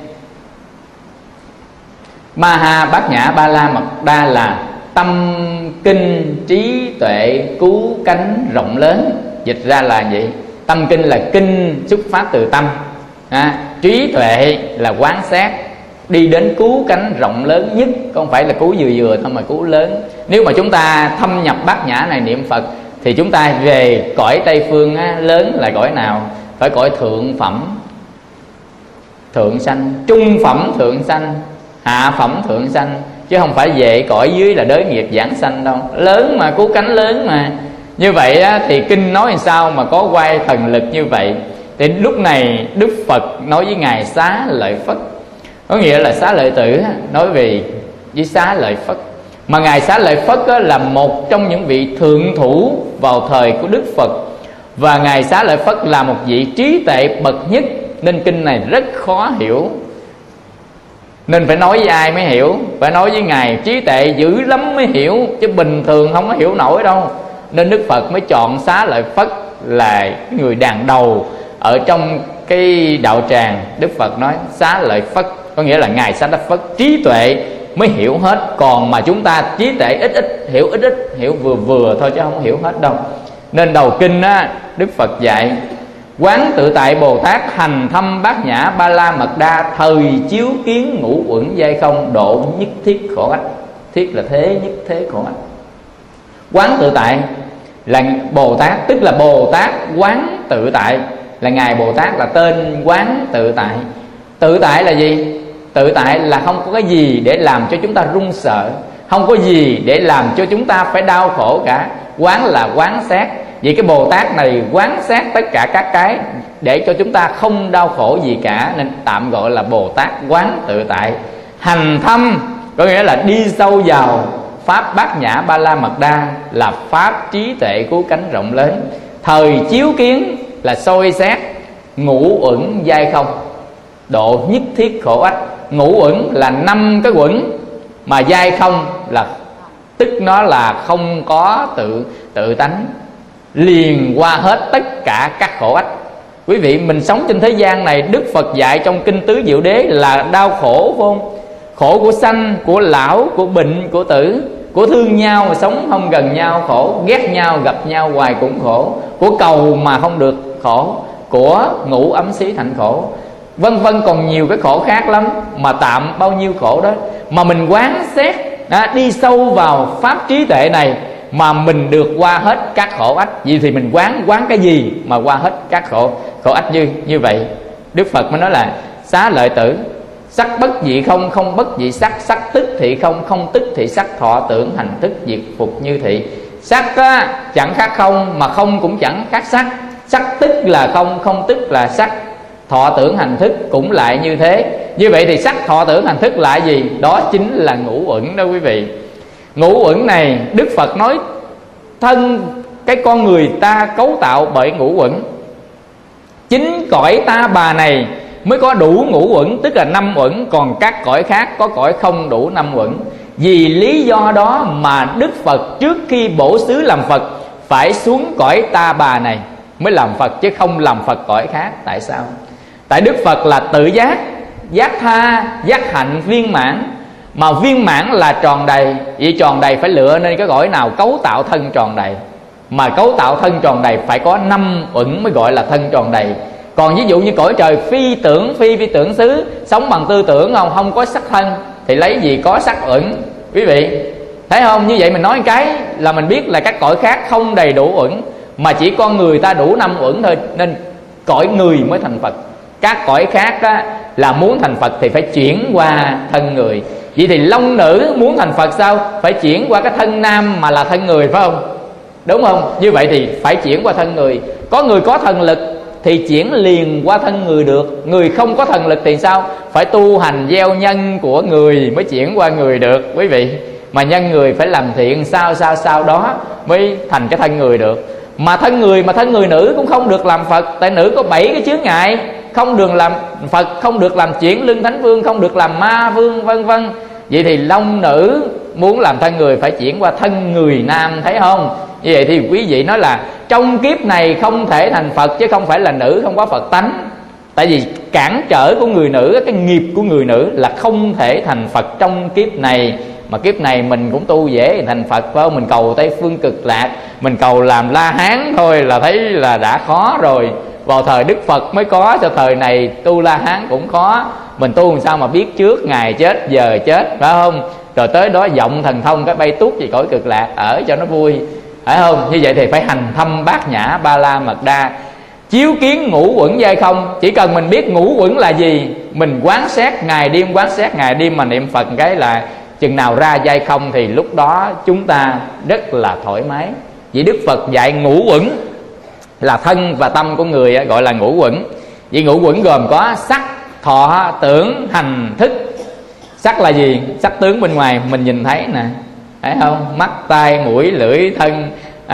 Maha Bát Nhã Ba La Mật Đa là tâm kinh trí tuệ cứu cánh rộng lớn. Dịch ra là vậy. Tâm kinh là kinh xuất phát từ tâm, trí tuệ là quán sát đi đến cứu cánh rộng lớn nhất, không phải là cứu vừa vừa thôi mà cứu lớn. Nếu mà chúng ta thâm nhập Bát Nhã này niệm Phật thì chúng ta về cõi Tây Phương lớn là cõi nào? Phải cõi thượng phẩm thượng sanh, trung phẩm thượng sanh, hạ phẩm thượng sanh, chứ không phải về cõi dưới là đới nghiệp giảng sanh đâu. Lớn mà, cứu cánh lớn mà. Như vậy thì kinh nói làm sao mà có oai thần lực như vậy? Thì lúc này Đức Phật nói với Ngài Xá Lợi Phất, có nghĩa là Xá Lợi Tử nói về với Xá Lợi Phất. Mà Ngài Xá Lợi Phất là một trong những vị thượng thủ vào thời của Đức Phật, và Ngài Xá Lợi Phất là một vị trí tuệ bậc nhất, nên kinh này rất khó hiểu. Nên phải nói với ai mới hiểu? Phải nói với Ngài trí tuệ dữ lắm mới hiểu, chứ bình thường không có hiểu nổi đâu. Nên Đức Phật mới chọn Xá Lợi Phất là người đàn đầu ở trong cái đạo tràng. Đức Phật nói Xá Lợi Phất, có nghĩa là Ngài Xá Lợi Phất trí tuệ mới hiểu hết. Còn mà chúng ta trí tuệ ít hiểu hiểu vừa vừa thôi chứ không hiểu hết đâu. Nên đầu kinh Đức Phật dạy Quán tự tại Bồ Tát hành thâm Bát Nhã Ba La Mật Đa, thời chiếu kiến ngũ uẩn giai không, độ nhất thiết khổ ách. Thiết là thế nhất thế khổ ách. Quán tự tại là Bồ Tát, tức là Bồ Tát quán tự tại, là Ngài Bồ Tát là tên quán tự tại. Tự tại là gì? Tự tại là không có cái gì để làm cho chúng ta run sợ, không có gì để làm cho chúng ta phải đau khổ cả. Quán là quán sát. Vì cái Bồ Tát này quán sát tất cả các cái để cho chúng ta không đau khổ gì cả, nên tạm gọi là Bồ Tát quán tự tại. Hành thâm có nghĩa là đi sâu vào pháp Bát Nhã Ba La Mật Đa, là pháp trí tuệ cứu cánh rộng lớn. Thời chiếu kiến là soi xét ngũ uẩn giai không, độ nhất thiết khổ ách. Ngũ uẩn là 5 cái uẩn, mà giai không là tức nó là không có tự tánh, liền qua hết tất cả các khổ ách. Quý vị, mình sống trên thế gian này, Đức Phật dạy trong kinh Tứ Diệu Đế là đau khổ phải không? Khổ của sanh, của lão, của bệnh, của tử, của thương nhau mà sống không gần nhau khổ, ghét nhau gặp nhau hoài cũng khổ, của cầu mà không được khổ, của ngủ ấm xí thành khổ, vân vân. Còn nhiều cái khổ khác lắm, mà tạm bao nhiêu khổ đó mà mình quán xét, đi sâu vào pháp trí tuệ này mà mình được qua hết các khổ ách. Vì thì mình quán cái gì mà qua hết các khổ ách như vậy. Đức Phật mới nói là Xá Lợi Tử, sắc bất dị không, không bất dị sắc, sắc tức thị không, không tức thị sắc, thọ tưởng hành thức diệt phục như thị. Sắc chẳng khác không, mà không cũng chẳng khác sắc. Sắc tức là không, không tức là sắc. Thọ tưởng hành thức cũng lại như thế. Như vậy thì sắc thọ tưởng hành thức là gì? Đó chính là ngũ uẩn đó quý vị. Ngũ uẩn này Đức Phật nói thân cái con người ta cấu tạo bởi ngũ uẩn. Chính cõi ta bà này mới có đủ ngũ uẩn, tức là 5 uẩn. Còn các cõi khác có cõi không đủ 5 uẩn. Vì lý do đó mà Đức Phật trước khi bổ xứ làm Phật phải xuống cõi ta bà này mới làm Phật, chứ không làm Phật cõi khác. Tại sao? Tại Đức Phật là tự giác, giác tha, giác hạnh viên mãn. Mà viên mãn là tròn đầy. Vậy tròn đầy phải lựa nên cái cõi nào cấu tạo thân tròn đầy. Mà cấu tạo thân tròn đầy phải có 5 uẩn mới gọi là thân tròn đầy. Còn ví dụ như cõi trời phi tưởng, phi tưởng xứ, sống bằng tư tưởng không có sắc thân, thì lấy gì có sắc uẩn. Quý vị thấy không? Như vậy mình nói cái là mình biết là các cõi khác không đầy đủ uẩn, mà chỉ con người ta đủ 5 uẩn thôi, nên cõi người mới thành Phật. Các cõi khác á, là muốn thành Phật thì phải chuyển qua thân người. Vậy thì long nữ muốn thành Phật sao? Phải chuyển qua cái thân nam mà là thân người, phải không? Đúng không? Như vậy thì phải chuyển qua thân người. Có người có thần lực thì chuyển liền qua thân người được. Người không có thần lực thì sao? Phải tu hành gieo nhân của người mới chuyển qua người được quý vị. Mà nhân người phải làm thiện sau đó mới thành cái thân người được. Mà thân người nữ cũng không được làm Phật. Tại nữ có 7 cái chướng ngại. Không được làm Phật, không được làm chuyển lưng thánh vương, không được làm ma vương, vân vân. Vậy thì long nữ muốn làm thân người phải chuyển qua thân người nam, thấy không? Như vậy thì quý vị nói là trong kiếp này không thể thành Phật, chứ không phải là nữ không có Phật tánh. Tại vì cản trở của người nữ, cái nghiệp của người nữ là không thể thành Phật trong kiếp này. Mà kiếp này mình cũng tu dễ thành Phật, phải không? Mình cầu Tây Phương Cực Lạc, mình cầu làm La Hán thôi là thấy là đã khó rồi. Vào thời Đức Phật mới có, cho thời này tu La Hán cũng khó. Mình tu làm sao mà biết trước ngày chết, giờ chết, phải không? Rồi tới đó vọng thần thông cái bay tút về cõi Cực Lạc ở cho nó vui, phải không? Như vậy thì phải hành thâm bát nhã ba la mật đa, chiếu kiến ngũ uẩn giai không. Chỉ cần mình biết ngũ uẩn là gì, mình quán xét ngày đêm mà niệm Phật cái là chừng nào ra giai không thì lúc đó chúng ta rất là thoải mái. Vì Đức Phật dạy ngũ uẩn là thân và tâm của người gọi là ngũ uẩn. Vì ngũ uẩn gồm có sắc, thọ, tưởng, hành, thức. Sắc là gì? Sắc tướng bên ngoài mình nhìn thấy nè, thấy không? Mắt, tai, mũi, lưỡi, thân.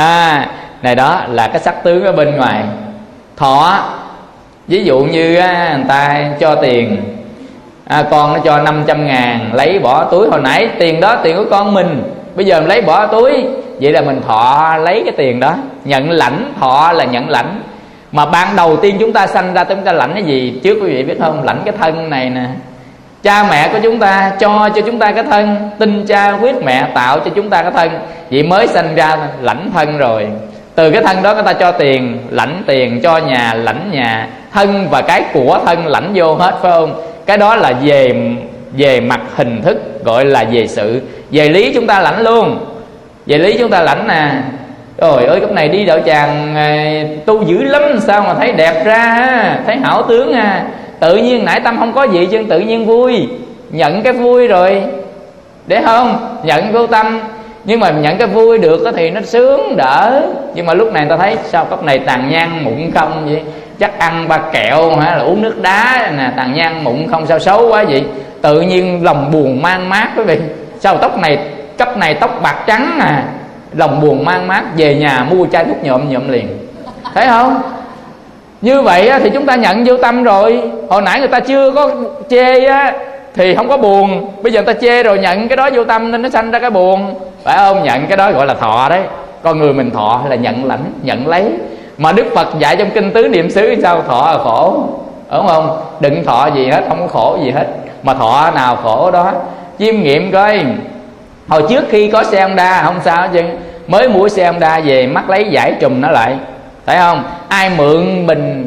Này đó là cái sắc tướng ở bên ngoài. Thọ, ví dụ như người ta cho tiền, con nó cho 500.000 lấy bỏ túi. Hồi nãy tiền đó tiền của con mình, bây giờ mình lấy bỏ túi, vậy là mình thọ lấy cái tiền đó. Nhận lãnh, thọ là nhận lãnh. Mà ban đầu tiên chúng ta sanh ra chúng ta lãnh cái gì trước quý vị biết không? Lãnh cái thân này nè. Cha mẹ của chúng ta cho chúng ta cái thân, tinh cha huyết mẹ tạo cho chúng ta cái thân, vậy mới sanh ra lãnh thân rồi. Từ cái thân đó người ta cho tiền, lãnh tiền, cho nhà, lãnh nhà. Thân và cái của thân lãnh vô hết, phải không? Cái đó là về mặt hình thức, gọi là về sự. Về lý chúng ta lãnh luôn. Về lý chúng ta lãnh nè. Trời ơi, lúc này đi đạo tràng tu dữ lắm, sao mà thấy đẹp ra, thấy hảo tướng tự nhiên nãy tâm không có gì chứ tự nhiên vui. Nhận cái vui rồi, để không? Nhận vô tâm. Nhưng mà nhận cái vui được thì nó sướng đỡ. Nhưng mà lúc này ta thấy sao cốc này tàn nhang mụn không vậy? Chắc ăn ba kẹo hay là uống nước đá nè, tàn nhang mụn không sao xấu quá vậy? Tự nhiên lòng buồn mang mát quý vị. Sao tóc này cấp này tóc bạc trắng lòng buồn mang mát, về nhà mua chai thuốc nhuộm liền, thấy không? Như vậy thì chúng ta nhận vô tâm rồi. Hồi nãy người ta chưa có chê thì không có buồn, bây giờ người ta chê rồi nhận cái đó vô tâm nên nó sanh ra cái buồn, phải không? Nhận cái đó gọi là thọ đấy. Con người mình thọ là nhận lãnh, nhận lấy. Mà Đức Phật dạy trong kinh Tứ Niệm xứ sao? Thọ là khổ, đúng không? Đừng thọ gì hết, không có khổ gì hết. Mà thọ nào khổ đó. Chiêm nghiệm coi, hồi trước khi có xe Honda không sao chứ, mới mua xe Honda về mắc lấy giải trùm nó lại, thấy không? Ai mượn mình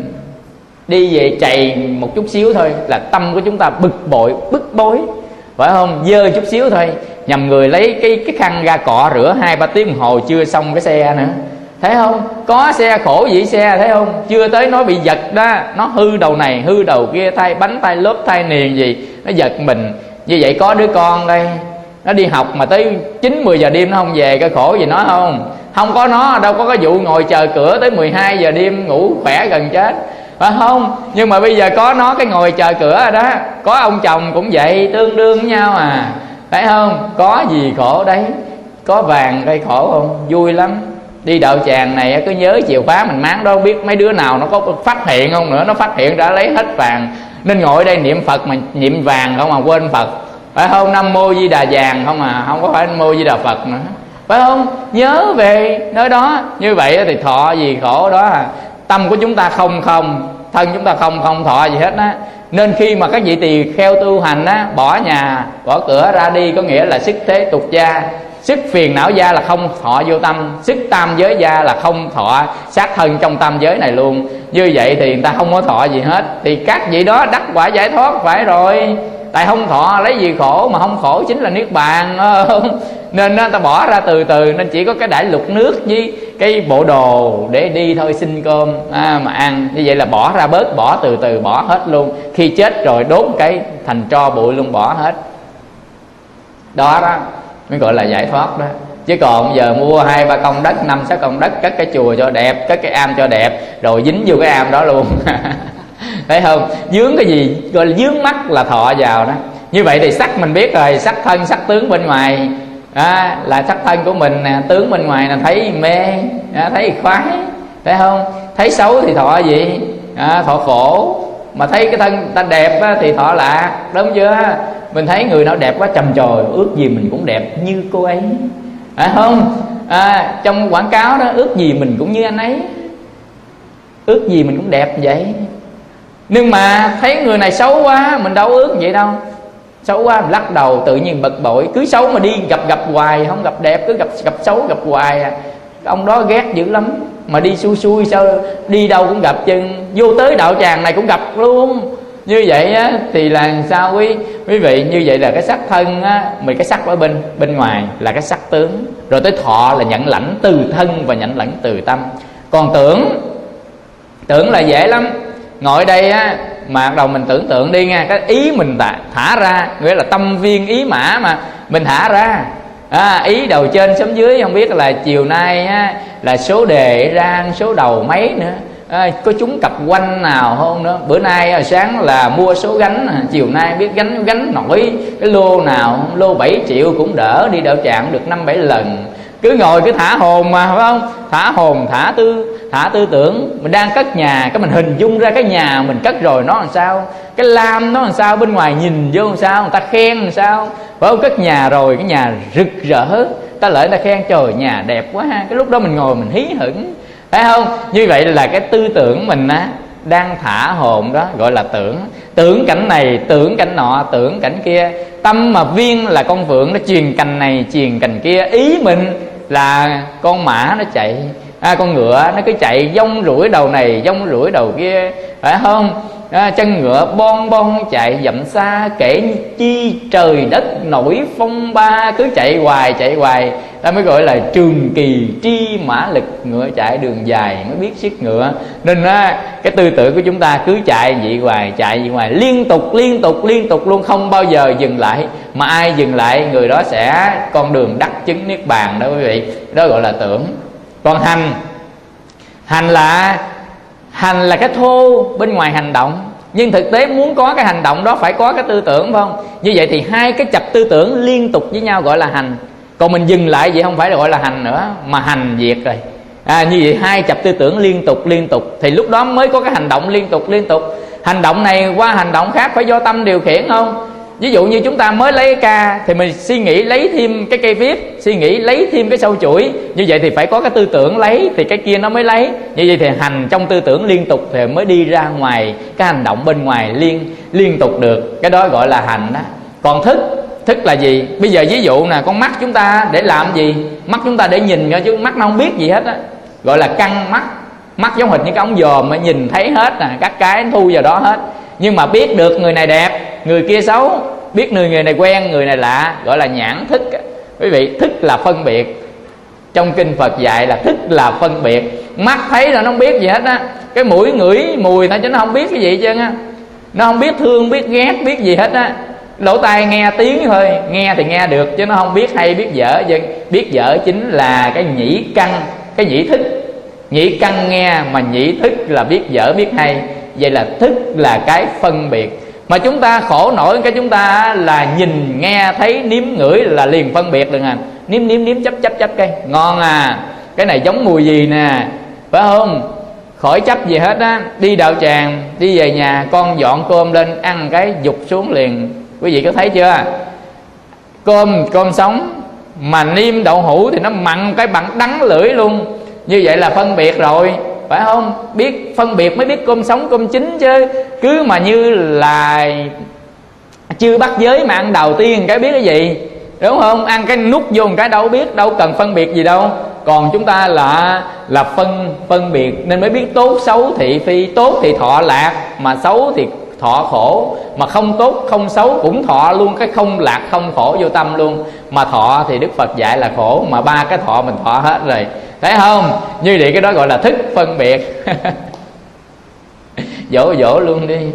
đi về chày một chút xíu thôi là tâm của chúng ta bực bội, bức bối, phải không? Dơ chút xíu thôi, nhầm người lấy cái khăn ra cọ rửa 2-3 tiếng đồng hồ chưa xong cái xe nữa, thấy không? Có xe khổ vậy xe, thấy không? Chưa tới nó bị giật đó, nó hư đầu này hư đầu kia, thay bánh thay lốp thay niền gì, nó giật mình. Như vậy có đứa con đây, nó đi học mà tới 9-10 giờ đêm nó không về, cái khổ gì nó không? Không có nó đâu có cái vụ ngồi chờ cửa tới 12 giờ đêm ngủ khỏe gần chết. phải không? Nhưng mà bây giờ có nó cái ngồi chờ cửa rồi đó, có ông chồng cũng vậy, tương đương với nhau à, phải không? Có gì khổ đấy, có vàng gây khổ không? Vui lắm. Đi đạo tràng này cứ nhớ chìa khóa mình máng đó, biết mấy đứa nào nó có phát hiện không nữa, nó phát hiện đã lấy hết vàng, nên ngồi đây niệm Phật mà niệm vàng không mà quên Phật, phải không? Nam mô Di Đà vàng không à, không có phải Nam mô Di Đà Phật nữa, phải không? Nhớ về nơi đó. Như vậy thì thọ gì khổ đó à. Tâm của chúng ta không, thân chúng ta không thọ gì hết á. Nên khi mà các vị tỳ kheo tu hành á, bỏ nhà bỏ cửa ra đi, có nghĩa là sức thế tục gia, sức phiền não gia là không thọ vô tâm, sức tam giới gia là không thọ sát thân trong tam giới này luôn. Như vậy thì người ta không có thọ gì hết, thì các vị đó đắc quả giải thoát phải rồi. Tại không thọ lấy gì khổ, mà không khổ chính là niết bàn. Nên ta bỏ ra từ từ, nên chỉ có cái đại lục nước với cái bộ đồ để đi thôi, xin cơm mà ăn. Như vậy là bỏ ra bớt, bỏ từ từ, bỏ hết luôn. Khi chết rồi đốt cái thành tro bụi luôn, bỏ hết. Đó đó mới gọi là giải thoát đó. Chứ còn giờ mua 2-3 công đất, 5-6 công đất, cất cái chùa cho đẹp, cất cái am cho đẹp, rồi dính vô cái am đó luôn. Thấy không? Dướng cái gì gọi là dướng mắt là thọ vào đó. Như vậy thì sắc mình biết rồi, sắc thân sắc tướng bên ngoài là sắc thân của mình nè, tướng bên ngoài là thấy mê, thấy khoái, thấy không? Thấy xấu thì thọ gì? Thọ khổ. Mà thấy cái thân ta đẹp thì thọ lạc, đúng chưa? Mình thấy người nào đẹp quá, trầm trời, ước gì mình cũng đẹp như cô ấy, phải không? Trong quảng cáo đó, ước gì mình cũng như anh ấy, ước gì mình cũng đẹp vậy. Nhưng mà thấy người này xấu quá, mình đâu ước vậy đâu. Xấu quá mình lắc đầu, tự nhiên bực bội. Cứ xấu mà đi gặp hoài, không gặp đẹp, cứ gặp xấu gặp hoài à. Ông đó ghét dữ lắm. Mà đi xui sao đi đâu cũng gặp, chân vô tới đạo tràng này cũng gặp luôn. Như vậy á, thì là sao quý vị? Như vậy là cái sắc thân á, mình cái sắc ở bên ngoài là cái sắc tướng. Rồi tới thọ là nhận lãnh từ thân và nhận lãnh từ tâm. Còn tưởng là dễ lắm. Ngồi đây á, mà bắt đầu mình tưởng tượng đi nha, cái ý mình thả ra, nghĩa là tâm viên ý mã mà mình thả ra. Ý đầu trên xóm dưới, không biết là chiều nay á, là số đề ra số đầu mấy nữa, có trúng cặp quanh nào không nữa. Bữa nay sáng là mua số gánh, chiều nay biết gánh nổi cái lô nào, lô 7 triệu cũng đỡ, đi đạo tràng được 5-7 lần. Cứ ngồi cứ thả hồn mà, phải không? Thả hồn, thả tư tưởng. Mình đang cất nhà, cái mình hình dung ra cái nhà mình cất rồi nó làm sao, cái lam nó làm sao, bên ngoài nhìn vô làm sao, người ta khen làm sao, phải không? Cất nhà rồi, cái nhà rực rỡ, ta lợi ta khen trời nhà đẹp quá ha. Cái lúc đó mình ngồi mình hí hửng, phải không? Như vậy là cái tư tưởng mình á, đang thả hồn đó, gọi là tưởng cảnh này, tưởng cảnh nọ, tưởng cảnh kia. Tâm mà viên là con vượn, nó truyền cành này truyền cành kia. Ý mình là con mã nó chạy, con ngựa nó cứ chạy dông rủi đầu này dông rủi đầu kia, phải không? Chân ngựa bon chạy dặm xa, kể chi trời đất nổi phong ba. Cứ chạy hoài ta mới gọi là trường kỳ tri mã lực. Ngựa chạy đường dài mới biết siết ngựa. Nên cái tư tưởng của chúng ta cứ chạy vậy hoài, liên tục luôn, không bao giờ dừng lại. Mà ai dừng lại người đó sẽ con đường đắc chứng niết bàn đó quý vị. Đó gọi là tưởng. Còn hành là cái thô bên ngoài hành động, nhưng thực tế muốn có cái hành động đó phải có cái tư tưởng, phải không? Như vậy thì hai cái chập tư tưởng liên tục với nhau gọi là hành. Còn mình dừng lại vậy không phải là gọi là hành nữa, mà hành diệt rồi. Như vậy hai chập tư tưởng liên tục thì lúc đó mới có cái hành động liên tục. Hành động này qua hành động khác phải do tâm điều khiển không? Ví dụ như chúng ta mới lấy ca thì mình suy nghĩ lấy thêm cái cây viết, suy nghĩ lấy thêm cái sâu chuỗi. Như vậy thì phải có cái tư tưởng lấy thì cái kia nó mới lấy. Như vậy thì hành trong tư tưởng liên tục thì mới đi ra ngoài cái hành động bên ngoài liên tục được. Cái đó gọi là hành đó. Còn thức là gì? Bây giờ ví dụ nè, con mắt chúng ta để làm gì? Mắt chúng ta để nhìn thôi chứ mắt nó không biết gì hết á, gọi là căn mắt. Mắt giống hệt như cái ống dòm mà nhìn thấy hết nè, các cái thu vào đó hết. Nhưng mà biết được người này đẹp, người kia xấu, biết người này quen, người này lạ, gọi là nhãn thức. Quý vị, thức là phân biệt. Trong kinh Phật dạy là thức là phân biệt. Mắt thấy là nó không biết gì hết á, cái mũi ngửi mùi thôi chứ nó không biết cái gì chứ á. Nó không biết thương, biết ghét, biết gì hết á. Lỗ tai nghe tiếng thôi, nghe thì nghe được chứ nó không biết hay biết dở. Biết dở chính là cái nhĩ căn, cái nhĩ thức. Nhĩ căn nghe mà nhĩ thức là biết dở biết hay. Vậy là thức là cái phân biệt. Mà chúng ta khổ nổi cái chúng ta là nhìn nghe thấy nếm ngửi là liền phân biệt được à. Nếm chấp cái ngon à, cái này giống mùi gì nè, phải không? Khỏi chấp gì hết á. Đi đạo tràng, đi về nhà con dọn cơm lên ăn cái dục xuống liền. Quý vị có thấy chưa? Cơm sống mà niêm đậu hũ thì nó mặn cái bằng đắng lưỡi luôn. Như vậy là phân biệt rồi, phải không? Biết phân biệt mới biết cơm sống cơm chín chứ. Cứ mà như là chưa bắt giới mà ăn đầu tiên cái biết cái gì, đúng không? Ăn cái nút vô một cái đâu biết, đâu cần phân biệt gì đâu. Còn chúng ta là phân biệt nên mới biết tốt xấu thị phi. Tốt thì thọ lạc, mà xấu thì thọ khổ. Mà không tốt không xấu cũng thọ luôn cái không lạc không khổ vô tâm luôn. Mà thọ thì Đức Phật dạy là khổ, mà ba cái thọ mình thọ hết rồi, thấy không? Như vậy cái đó gọi là thức phân biệt. Dỗ luôn đi.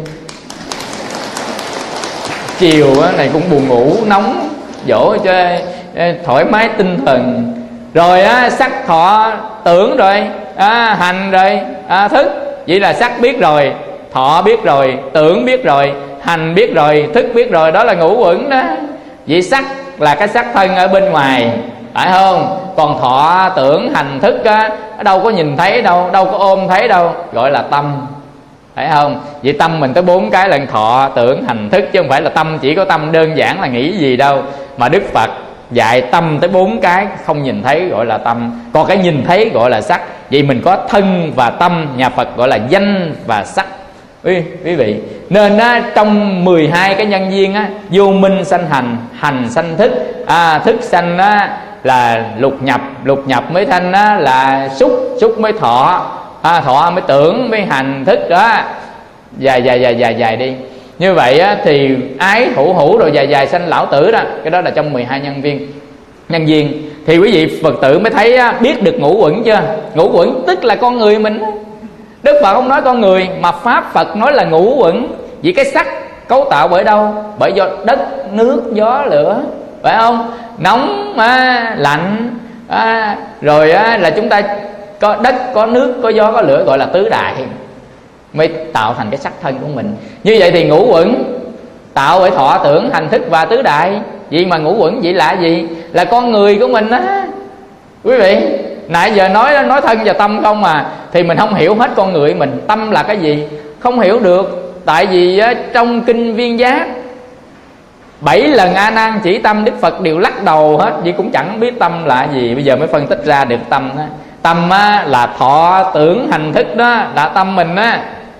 Chiều này cũng buồn ngủ nóng, dỗ cho thoải mái tinh thần. Rồi sắc thọ tưởng rồi, hành rồi, thức. Vậy là sắc biết rồi, thọ biết rồi, tưởng biết rồi, hành biết rồi, thức biết rồi. Đó là ngũ uẩn đó. Vậy sắc là cái sắc thân ở bên ngoài, phải không? Còn thọ tưởng hành thức á, đâu có nhìn thấy đâu, đâu có ôm thấy đâu, gọi là tâm, phải không? Vậy tâm mình tới 4 cái lần: thọ tưởng hành thức, chứ không phải là tâm chỉ có tâm đơn giản là nghĩ gì đâu. Mà Đức Phật dạy tâm tới 4 cái không nhìn thấy gọi là tâm, còn cái nhìn thấy gọi là sắc. Vậy mình có thân và tâm, nhà Phật gọi là danh và sắc. Quý vị, nên trong 12 cái nhân duyên á, vô minh sanh hành, hành sanh thức, thức sanh là lục nhập mới sanh là xúc mới thọ, thọ mới tưởng mới hành thức đó. Dài đi. Như vậy thì ái hữu rồi dài sanh lão tử đó. Cái đó là trong 12 nhân duyên. Thì quý vị Phật tử mới thấy biết được ngũ uẩn chưa? Ngũ uẩn tức là con người mình. Đức Phật không nói con người, mà Pháp Phật nói là ngũ uẩn. Vì cái sắc cấu tạo bởi đâu? Bởi do đất, nước, gió, lửa, phải không? Nóng, lạnh, rồi là chúng ta có đất, có nước, có gió, có lửa, gọi là tứ đại, mới tạo thành cái sắc thân của mình. Như vậy thì ngũ uẩn tạo bởi thọ tưởng hành thức và tứ đại. Vậy mà ngũ uẩn vậy là gì? Là con người của mình á. Quý vị, nãy giờ nói thân và tâm không à, thì mình không hiểu hết con người mình. Tâm là cái gì? Không hiểu được. Tại vì trong kinh Viên Giác 7 lần A Nan chỉ tâm, Đức Phật đều lắc đầu hết. Vậy cũng chẳng biết tâm là gì. Bây giờ mới phân tích ra được tâm đó. Tâm là thọ tưởng hành thức đó, là tâm mình á.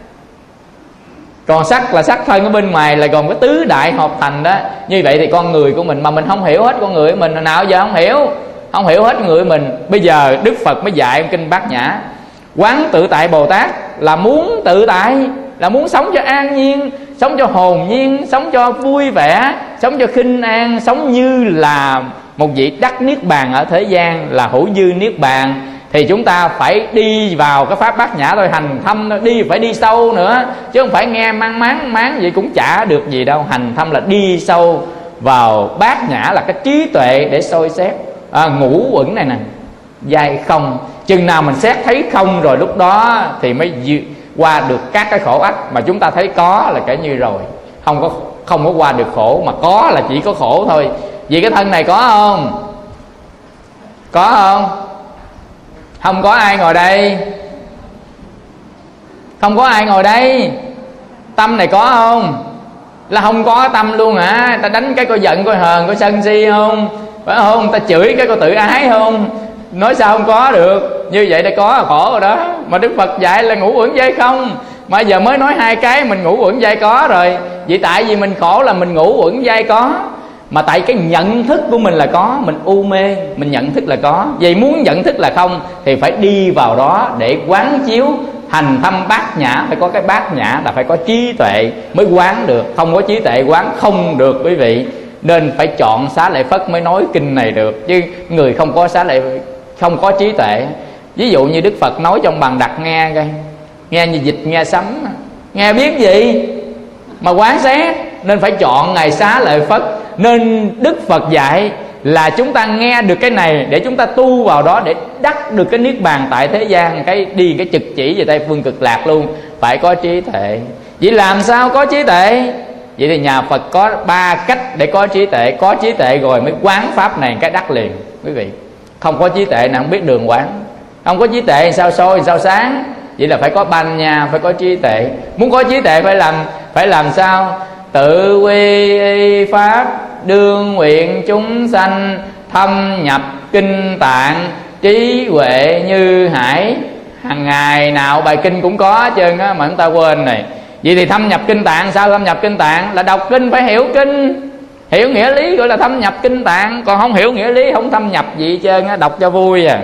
Còn sắc là sắc thân ở bên ngoài, là gồm cái tứ đại hợp thành đó. Như vậy thì con người của mình mà mình không hiểu hết con người của mình, nào giờ không hiểu hết người của mình. Bây giờ Đức Phật mới dạy kinh Bát Nhã. Quán tự tại Bồ Tát là muốn tự tại, là muốn sống cho an nhiên, sống cho hồn nhiên, sống cho vui vẻ, sống cho khinh an, sống như là một vị đắc niết bàn ở thế gian, là hữu dư niết bàn. Thì chúng ta phải đi vào cái pháp Bát Nhã thôi, hành thâm thôi, phải đi sâu nữa, chứ không phải nghe mang máng vậy cũng chả được gì đâu. Hành thâm là đi sâu vào Bát Nhã, là cái trí tuệ để soi xét ngũ uẩn này nè, dai không. Chừng nào mình xét thấy không rồi, lúc đó thì mới qua được các cái khổ ách. Mà chúng ta thấy có là kể như rồi, không có qua được khổ, mà có là chỉ có khổ thôi. Vì cái thân này có không? Có không? Không có ai ngồi đây. Không có ai ngồi đây. Tâm này có không? Là không có tâm luôn hả? Ta đánh cái coi giận, coi hờn, coi sân si không? Phải không? Ta chửi cái coi tự ái không? Nói sao không có được? Như vậy đã có khổ rồi đó. Mà Đức Phật dạy là ngũ uẩn dai không. Mà giờ mới nói 2 cái mình ngũ uẩn dai có rồi. Vậy tại vì mình khổ là mình ngũ uẩn dai có. Mà tại cái nhận thức của mình là có, mình u mê, mình nhận thức là có. Vậy muốn nhận thức là không thì phải đi vào đó để quán chiếu, hành thâm Bát Nhã. Phải có cái Bát Nhã là phải có trí tuệ mới quán được. Không có trí tuệ quán không được quý vị. Nên phải chọn Xá Lợi Phất mới nói kinh này được. Chứ người không có Xá Lợi, không có trí tuệ. Ví dụ như Đức Phật nói trong Bằng Đặc nghe coi, nghe như dịch nghe sấm, nghe biết gì mà quán xét. Nên phải chọn Ngài Xá Lợi Phất. Nên Đức Phật dạy là chúng ta nghe được cái này để chúng ta tu vào đó, để đắc được cái niết bàn tại thế gian, cái đi cái trực chỉ về Tây Phương Cực Lạc luôn. phải có trí tuệ. Vậy làm sao có trí tuệ? Vậy thì nhà Phật có 3 cách để có trí tuệ. Có trí tuệ rồi mới quán pháp này cái đắc liền quý vị. Không có trí tuệ nào không biết đường quán. Không có trí tuệ sao soi sao sáng. Vậy là phải có banh nha, phải có trí tuệ. Muốn có trí tuệ phải làm sao? Tự quy pháp đương nguyện chúng sanh, thâm nhập kinh tạng trí huệ như hải. Hàng ngày nào bài kinh cũng có hết trơn á mà chúng ta quên này. Vậy thì thâm nhập kinh tạng sao? Thâm nhập kinh tạng là đọc kinh phải hiểu kinh, hiểu nghĩa lý gọi là thâm nhập kinh tạng. Còn không hiểu nghĩa lý không thâm nhập gì hết trơn á, đọc cho vui à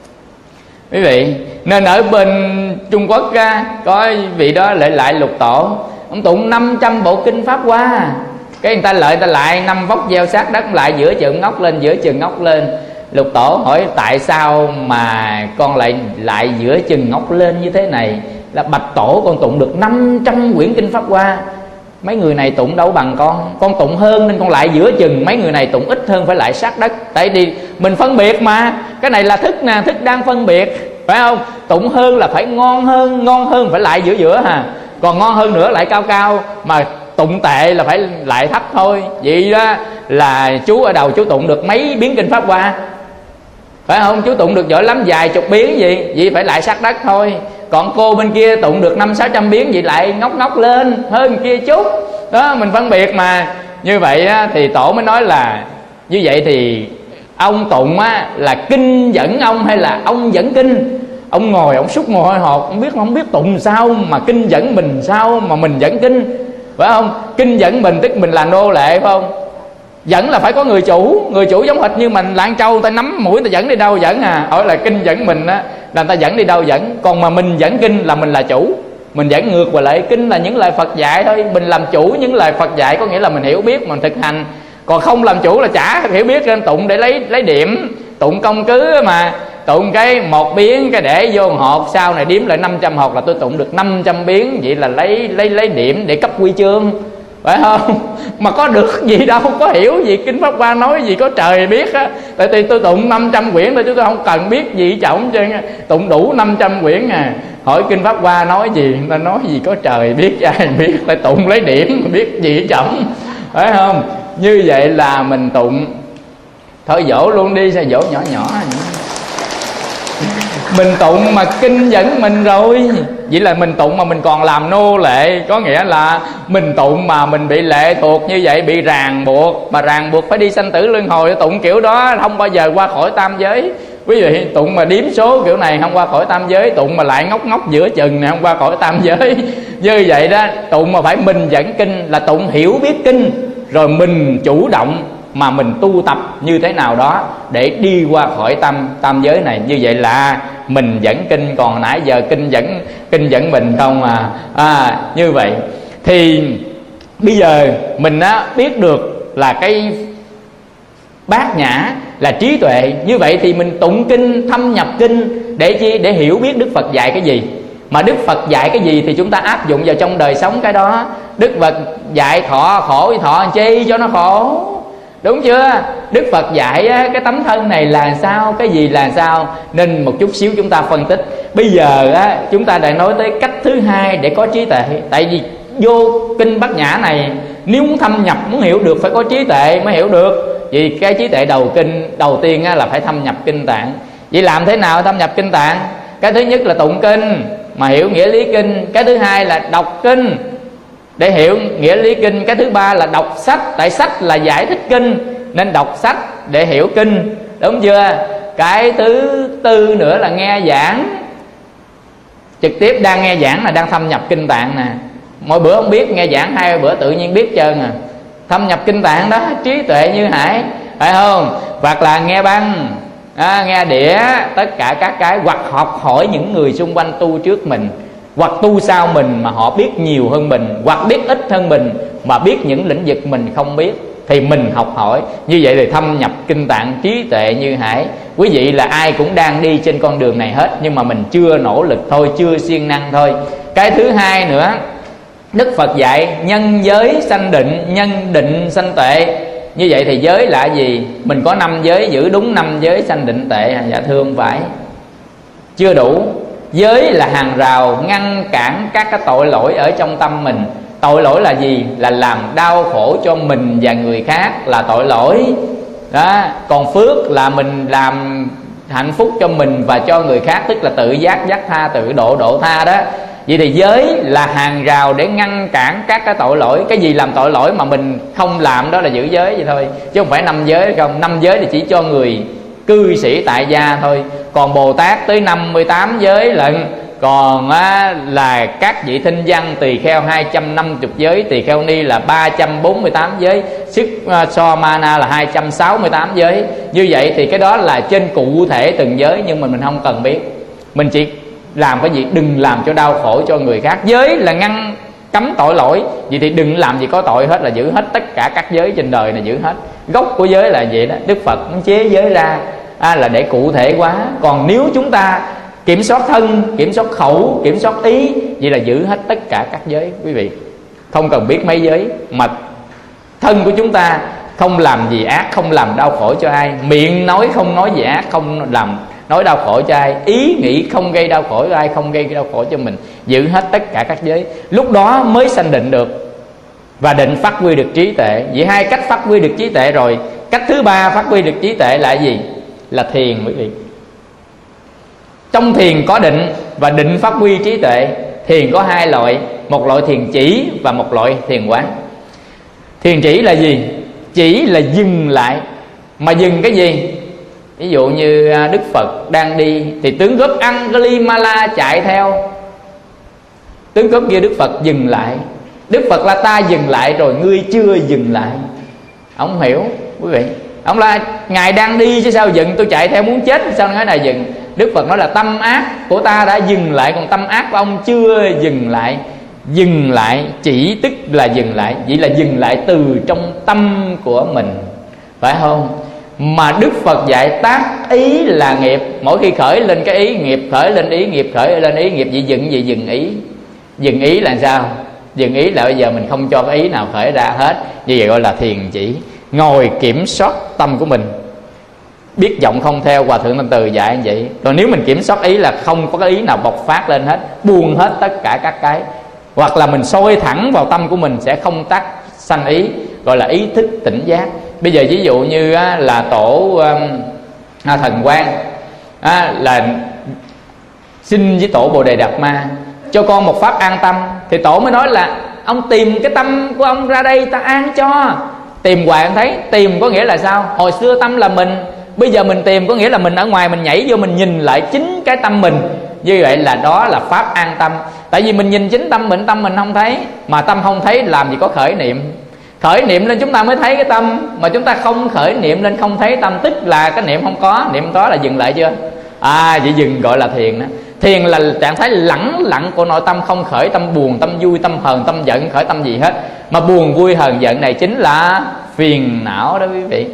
quý vị. Nên ở bên Trung Quốc á, có vị đó lại Lục Tổ, ông tụng 500 bộ kinh Pháp Hoa. Cái người ta lại 5 vóc gieo sát đất, lại giữa chừng ngóc lên, giữa chừng ngóc lên. Lục Tổ hỏi tại sao mà con lại giữa chừng ngóc lên như thế này? Là bạch Tổ, con tụng được 500 quyển kinh Pháp Hoa, mấy người này tụng đâu bằng con tụng hơn nên con lại giữa chừng, mấy người này tụng ít hơn phải lại sát đất. Tại vì mình phân biệt mà, cái này là thức nè, thức đang phân biệt, phải không? Tụng hơn là phải ngon hơn phải lại giữa hà, còn ngon hơn nữa lại cao, mà tụng tệ là phải lại thấp thôi. Vậy đó là chú ở đầu chú tụng được mấy biến kinh Pháp Hoa, phải không? Chú tụng được giỏi lắm, vài chục biến gì, vậy phải lại sát đất thôi. Còn cô bên kia tụng được 500-600 biến, vậy lại ngóc lên hơn kia chút. Đó, mình phân biệt mà. Như vậy á, thì Tổ mới nói là như vậy thì ông tụng á, là kinh dẫn ông hay là ông dẫn kinh? Ông ngồi ông xúc mồ hôi hột, không biết tụng sao mà kinh dẫn mình, sao mà mình dẫn kinh, phải không? Kinh dẫn mình tức mình là nô lệ, phải không? Dẫn là phải có người chủ giống hệt như mình Lạng Châu, ta nắm mũi ta dẫn đi đâu dẫn à. Hỏi là kinh dẫn mình á là ta dẫn đi đâu dẫn. Còn mà mình dẫn kinh là mình là chủ, mình dẫn ngược và lại. Kinh là những lời Phật dạy thôi, mình làm chủ những lời Phật dạy, có nghĩa là mình hiểu biết, mình thực hành. Còn không làm chủ là chả hiểu biết, nên tụng để lấy điểm, tụng công cứ mà. Tụng cái một biến cái để vô hột, sau này đếm lại 500 hột là tôi tụng được 500 biến. Vậy là lấy điểm để cấp huy chương, phải không? Mà có được gì đâu, không có hiểu gì kinh Pháp Hoa nói gì có trời biết á. Tại vì tôi tụng 500 quyển thôi chứ tôi không cần biết gì trọng chứ, tụng đủ 500 quyển à. Hỏi kinh Pháp Hoa nói gì, người ta nói gì có trời biết, ai biết, phải tụng lấy điểm biết gì trọng, phải không? Như vậy là mình tụng thôi dỗ luôn đi, sao dỗ nhỏ mình tụng mà kinh dẫn mình rồi. Vậy là mình tụng mà mình còn làm nô lệ, có nghĩa là mình tụng mà mình bị lệ thuộc như vậy, bị ràng buộc, mà ràng buộc phải đi sanh tử luân hồi. Tụng kiểu đó không bao giờ qua khỏi tam giới. Quý vị tụng mà điếm số kiểu này không qua khỏi tam giới, tụng mà lại ngốc giữa chừng này không qua khỏi tam giới. Như vậy đó, tụng mà phải mình dẫn kinh là tụng hiểu biết kinh, rồi mình chủ động mà mình tu tập như thế nào đó để đi qua khỏi tam giới này. Như vậy là mình dẫn kinh, còn nãy giờ kinh dẫn mình không à. Như vậy thì bây giờ mình biết được là cái bát nhã là trí tuệ. Như vậy thì mình tụng kinh, thâm nhập kinh để chi? Để hiểu biết Đức Phật dạy cái gì. Mà Đức Phật dạy cái gì thì chúng ta áp dụng vào trong đời sống cái đó. Đức Phật dạy thọ khổ thì thọ chi cho nó khổ, đúng chưa? Đức Phật dạy cái tấm thân này là sao, cái gì là sao. Nên một chút xíu chúng ta phân tích. Bây giờ chúng ta đã nói tới cách thứ hai để có trí tuệ. Tại vì vô kinh Bát Nhã này, nếu muốn thâm nhập, muốn hiểu được phải có trí tuệ mới hiểu được. Vì cái trí tuệ đầu tiên là phải thâm nhập kinh tạng. Vậy làm thế nào thâm nhập kinh tạng? Cái thứ nhất là tụng kinh mà hiểu nghĩa lý kinh. Cái thứ hai là đọc kinh để hiểu nghĩa lý kinh. Cái thứ ba là đọc sách, tại sách là giải thích kinh nên đọc sách để hiểu kinh, đúng chưa? Cái thứ tư nữa là nghe giảng, trực tiếp đang nghe giảng là đang thâm nhập kinh tạng nè. Mỗi bữa không biết, nghe giảng 2 bữa tự nhiên biết trơn à. Thâm nhập kinh tạng đó, trí tuệ như hải, phải không? Hoặc là nghe băng, nghe đĩa, tất cả các cái. Hoặc học hỏi những người xung quanh tu trước mình, hoặc tu sau mình mà họ biết nhiều hơn mình, hoặc biết ít hơn mình mà biết những lĩnh vực mình không biết thì mình học hỏi. Như vậy thì thâm nhập kinh tạng, trí tuệ như hải. Quý vị là ai cũng đang đi trên con đường này hết, nhưng mà mình chưa nỗ lực thôi, chưa siêng năng thôi. Cái thứ hai nữa, Đức Phật dạy nhân giới sanh định, nhân định sanh tuệ. Như vậy thì giới là gì? Mình có 5 giới, giữ đúng 5 giới sanh định tuệ. Dạ thưa không phải, chưa đủ. Giới là hàng rào ngăn cản các cái tội lỗi ở trong tâm mình. Tội lỗi là gì? Là làm đau khổ cho mình và người khác là tội lỗi đó. Còn phước là mình làm hạnh phúc cho mình và cho người khác, tức là tự giác giác tha, tự độ tha đó. Vậy thì giới là hàng rào để ngăn cản các cái tội lỗi. Cái gì làm tội lỗi mà mình không làm đó là giữ giới vậy thôi, chứ không phải 5 giới không. 5 giới thì chỉ cho người cư sĩ tại gia thôi. Còn Bồ Tát tới 58 giới lận. Còn là các vị thinh văn tỳ kheo 250 giới, tỳ kheo ni là 348 giới, sức so mana là 268 giới. Như vậy thì cái đó là trên cụ thể từng giới, nhưng mà mình không cần biết. Mình chỉ làm cái gì đừng làm cho đau khổ cho người khác. Giới là ngăn cấm tội lỗi, vậy thì đừng làm gì có tội hết, là giữ hết tất cả các giới trên đời này, giữ hết. Gốc của giới là vậy đó. Đức Phật chế giới ra là để cụ thể hóa. Còn nếu chúng ta kiểm soát thân, kiểm soát khẩu, kiểm soát ý, vậy là giữ hết tất cả các giới quý vị. Không cần biết mấy giới. Mà thân của chúng ta không làm gì ác, không làm đau khổ cho ai. Miệng nói không nói gì ác, không làm nói đau khổ cho ai. Ý nghĩ không gây đau khổ cho ai, không gây đau khổ cho mình. Giữ hết tất cả các giới. Lúc đó mới sanh định được. Và định phát huy được trí tuệ. Vậy hai cách phát huy được trí tuệ rồi. Cách thứ ba phát huy được trí tuệ là gì? Là thiền quý vị. Trong thiền có định và định phát huy trí tuệ. Thiền có hai loại, một loại thiền chỉ và một loại thiền quán. Thiền chỉ là gì? Chỉ là dừng lại. Mà dừng cái gì? Ví dụ như Đức Phật đang đi thì tướng cướp Angulimala chạy theo. Tướng cướp kia Đức Phật dừng lại. Đức Phật là ta dừng lại rồi, ngươi chưa dừng lại. Ông hiểu quý vị. Ông là Ngài đang đi chứ sao dừng, tôi chạy theo muốn chết sao nói này dừng. Đức Phật nói là tâm ác của ta đã dừng lại, còn tâm ác của ông chưa dừng lại. Dừng lại chỉ tức là dừng lại. Vậy là dừng lại từ trong tâm của mình, phải không? Mà Đức Phật dạy tác ý là nghiệp. Mỗi khi khởi lên cái ý, nghiệp khởi lên ý, nghiệp khởi lên ý, nghiệp vậy dừng ý. Dừng ý là sao? Dừng ý là bây giờ mình không cho cái ý nào khởi ra hết. Như vậy gọi là thiền chỉ. Ngồi kiểm soát tâm của mình, biết vọng không theo. Hòa Thượng Thanh Từ dạy như vậy. Còn nếu mình kiểm soát ý là không có cái ý nào bộc phát lên hết, buông hết tất cả các cái. Hoặc là mình soi thẳng vào tâm của mình sẽ không tác sanh ý, gọi là ý thức tỉnh giác. Bây giờ ví dụ như là tổ Thần Quang là xin với tổ Bồ Đề Đạt Ma cho con một pháp an tâm, thì tổ mới nói là ông tìm cái tâm của ông ra đây ta an cho. Tìm hoài không thấy. Tìm có nghĩa là sao? Hồi xưa tâm là mình, bây giờ mình tìm có nghĩa là mình ở ngoài mình nhảy vô, mình nhìn lại chính cái tâm mình. Như vậy là đó là pháp an tâm. Tại vì mình nhìn chính tâm mình không thấy. Mà tâm không thấy làm gì có khởi niệm. Khởi niệm lên chúng ta mới thấy cái tâm. Mà chúng ta không khởi niệm lên không thấy tâm, tức là cái niệm không có. Niệm có là dừng lại chưa? Vậy dừng gọi là thiền đó. Thiền là trạng thái lẳng lặng của nội tâm, không khởi tâm buồn, tâm vui, tâm hờn, tâm giận, khởi tâm gì hết. Mà buồn, vui, hờn, giận này chính là phiền não đó quý vị.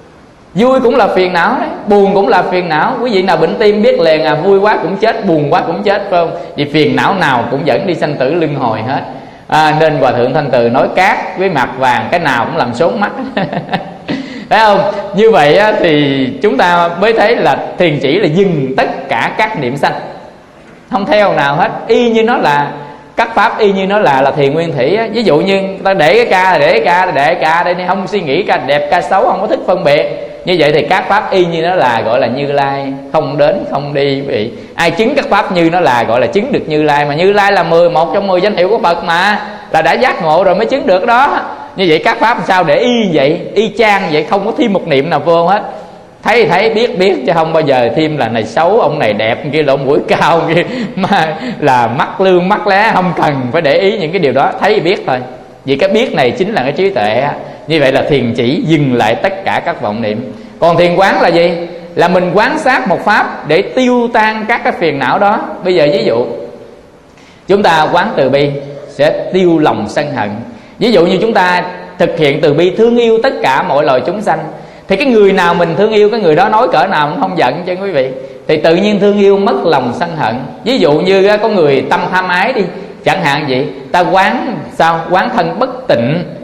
Vui cũng là phiền não đấy, buồn cũng là phiền não. Quý vị nào bệnh tim biết liền vui quá cũng chết, buồn quá cũng chết, phải không? Vì phiền não nào cũng dẫn đi sanh tử luân hồi hết. Nên Hòa Thượng Thanh Từ nói cát với mặt vàng cái nào cũng làm sốn mắt. Phải không? Như vậy thì chúng ta mới thấy là thiền chỉ là dừng tất cả các niệm sanh, không theo nào hết. Y như nó là các pháp, y như nó là thiền nguyên thủy. Ví dụ như ta để cái ca, để ca đây, không suy nghĩ ca đẹp ca xấu, không có thích phân biệt. Như vậy thì các pháp y như nó là gọi là Như Lai, không đến không đi. Vậy ai chứng các pháp như nó là gọi là chứng được Như Lai. Mà Như Lai là một trong 10 danh hiệu của Phật, mà là đã giác ngộ rồi mới chứng được đó. Như vậy các pháp làm sao để y vậy, y chang vậy, không có thêm một niệm nào vô hết. Thấy biết chứ không bao giờ thêm là này xấu, ông này đẹp, kia lỗ mũi cao, kia mà là mắt lương mắt lé. Không cần phải để ý những cái điều đó, thấy biết thôi. Vì cái biết này chính là cái trí tuệ. Như vậy là thiền chỉ dừng lại tất cả các vọng niệm. Còn thiền quán là gì? Là mình quán sát một pháp để tiêu tan các cái phiền não đó. Bây giờ ví dụ chúng ta quán từ bi sẽ tiêu lòng sân hận. Ví dụ như chúng ta thực hiện từ bi thương yêu tất cả mọi loài chúng sanh, thì cái người nào mình thương yêu, cái người đó nói cỡ nào cũng không giận chứ quý vị. Thì tự nhiên thương yêu mất lòng sân hận. Ví dụ như có người tâm tham ái đi, chẳng hạn vậy, ta quán sao? Quán thân bất tịnh,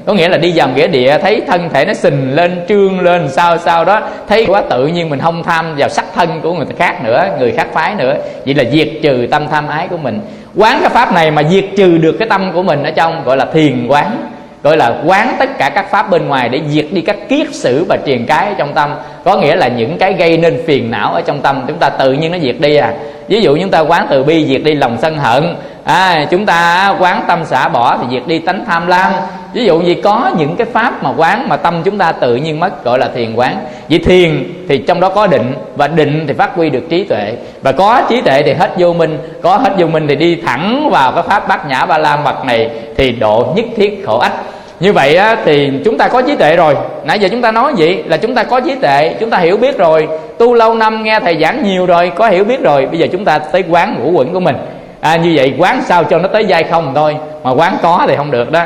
Có nghĩa là đi vào nghĩa địa thấy thân thể nó sình lên, trương lên, sao đó, thấy quá tự nhiên, mình không tham vào sắc thân của người khác nữa, người khác phái nữa. Vậy là diệt trừ tâm tham ái của mình. Quán cái pháp này mà diệt trừ được cái tâm của mình ở trong, gọi là thiền quán. Gọi là quán tất cả các pháp bên ngoài để diệt đi các kiết sử và triền cái ở trong tâm. Có nghĩa là những cái gây nên phiền não ở trong tâm, chúng ta tự nhiên nó diệt đi à. Ví dụ chúng ta quán từ bi, diệt đi lòng sân hận. Chúng ta quán tâm xả bỏ thì diệt đi tánh tham lam. Ví dụ như có những cái pháp mà quán mà tâm chúng ta tự nhiên mất, gọi là thiền quán. Vì thiền thì trong đó có định, và định thì phát huy được trí tuệ, và có trí tuệ thì hết vô minh, có hết vô minh thì đi thẳng vào cái pháp bát nhã ba la mật này, thì độ nhất thiết khổ ách. Như vậy thì chúng ta có trí tuệ rồi. Nãy giờ chúng ta nói vậy là chúng ta có trí tuệ, chúng ta hiểu biết rồi, tu lâu năm nghe thầy giảng nhiều rồi, có hiểu biết rồi. Bây giờ chúng ta tới quán ngũ uẩn của mình. Như vậy quán sao cho nó tới giai không thôi, mà quán có thì không được đó.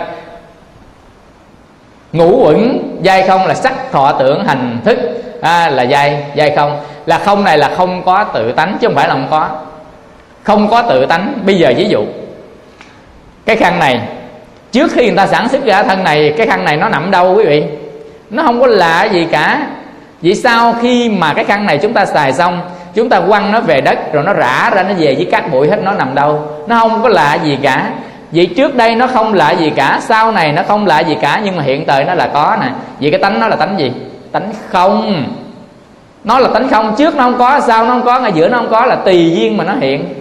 Ngũ uẩn giai không là sắc thọ tưởng hành thức, là giai không. Là không này là không có tự tánh, chứ không phải là không có. Không có tự tánh. Bây giờ ví dụ cái khăn này, trước khi người ta sản xuất ra thân này, cái khăn này nó nằm đâu quý vị? Nó không có lạ gì cả. Vì sao khi mà cái khăn này chúng ta xài xong, chúng ta quăng nó về đất, rồi nó rã ra, nó về với cát bụi hết, nó nằm đâu? Nó không có lạ gì cả. Vì trước đây nó không lạ gì cả, sau này nó không lạ gì cả, nhưng mà hiện tại nó là có nè. Vì cái tánh nó là tánh gì? Tánh không. Nó là tánh không, trước nó không có, sau nó không có, ngay giữa nó không có, là tùy duyên mà nó hiện.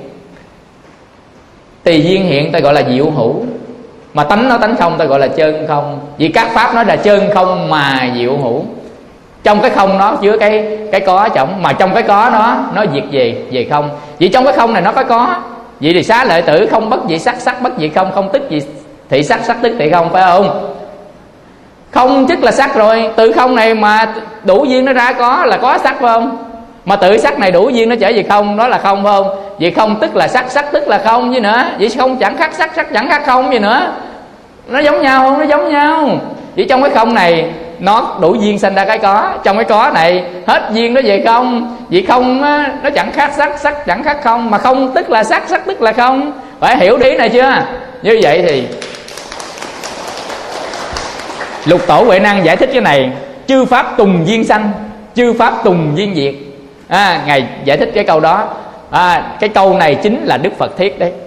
Tùy duyên hiện ta gọi là diệu hữu, mà tánh nó tánh không ta gọi là chân không. Vì các pháp nó là chân không mà diệu hữu. Trong cái không nó chứa cái có trọng, mà trong cái có nó diệt về không. Vì trong cái không này nó có. Vậy thì xá lợi tử không bất dị sắc, sắc bất dị không, không tức dị thị sắc, sắc tức thị không, phải không? Không tức là sắc rồi, từ không này mà đủ duyên nó ra có là có sắc, phải không? Mà tự sắc này đủ duyên nó trở về không, đó là không, phải không? Vậy không tức là sắc, sắc tức là không gì nữa. Vậy không chẳng khác sắc, sắc chẳng khác không gì nữa. Nó giống nhau không? Nó giống nhau. Vậy trong cái không này nó đủ duyên sanh ra cái có. Trong cái có này hết duyên nó về không. Vậy không nó chẳng khác sắc, sắc chẳng khác không. Mà không tức là sắc, sắc tức là không. Phải hiểu ý này chưa? Như vậy thì Lục Tổ Huệ Năng giải thích cái này: chư pháp tùng duyên sanh, chư pháp tùng duyên diệt. Ngài giải thích cái câu đó. Cái câu này chính là Đức Phật thiết đấy,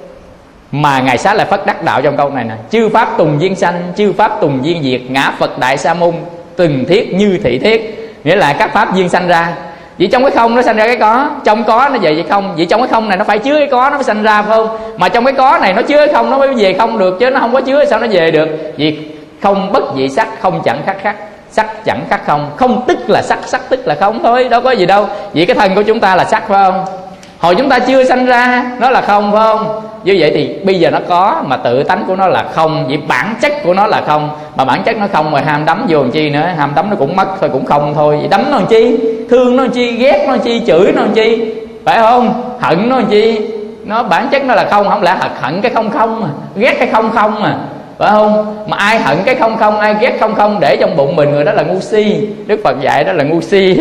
mà Ngài Xá Lợi Phất đắc đạo trong câu này nè: chư pháp tùng duyên sanh, chư pháp tùng duyên diệt, ngã Phật Đại Sa Môn từng thiết như thị thiết. Nghĩa là các pháp duyên sanh ra. Vậy trong cái không nó sanh ra cái có, trong có nó về vậy không. Vậy trong cái không này nó phải chứa cái có nó mới sanh ra, phải không? Mà trong cái có này nó chứa cái không nó mới về không được, chứ nó không có chứa sao nó về được. Vì không bất dị sắc, không chẳng khác sắc chẳng khác không. Không tức là sắc, sắc tức là không thôi, đâu có gì đâu. Vậy cái thân của chúng ta là sắc, phải không? Hồi chúng ta chưa sanh ra nó là không, phải không? Như vậy thì bây giờ nó có, mà tự tánh của nó là không. Vậy bản chất của nó là không, mà bản chất nó không rồi ham đắm vô làm chi nữa. Ham đắm nó cũng mất thôi, cũng không thôi. Vậy đắm nó làm chi? Thương nó làm chi? Ghét nó làm chi? Chửi nó làm chi? Phải không? Hận nó làm chi? Nó bản chất nó là không, không lẽ hận cái không không mà, ghét cái không không mà, phải không? Mà ai hận cái không không, ai ghét không không để trong bụng mình, người đó là ngu si. Đức Phật dạy đó là ngu si.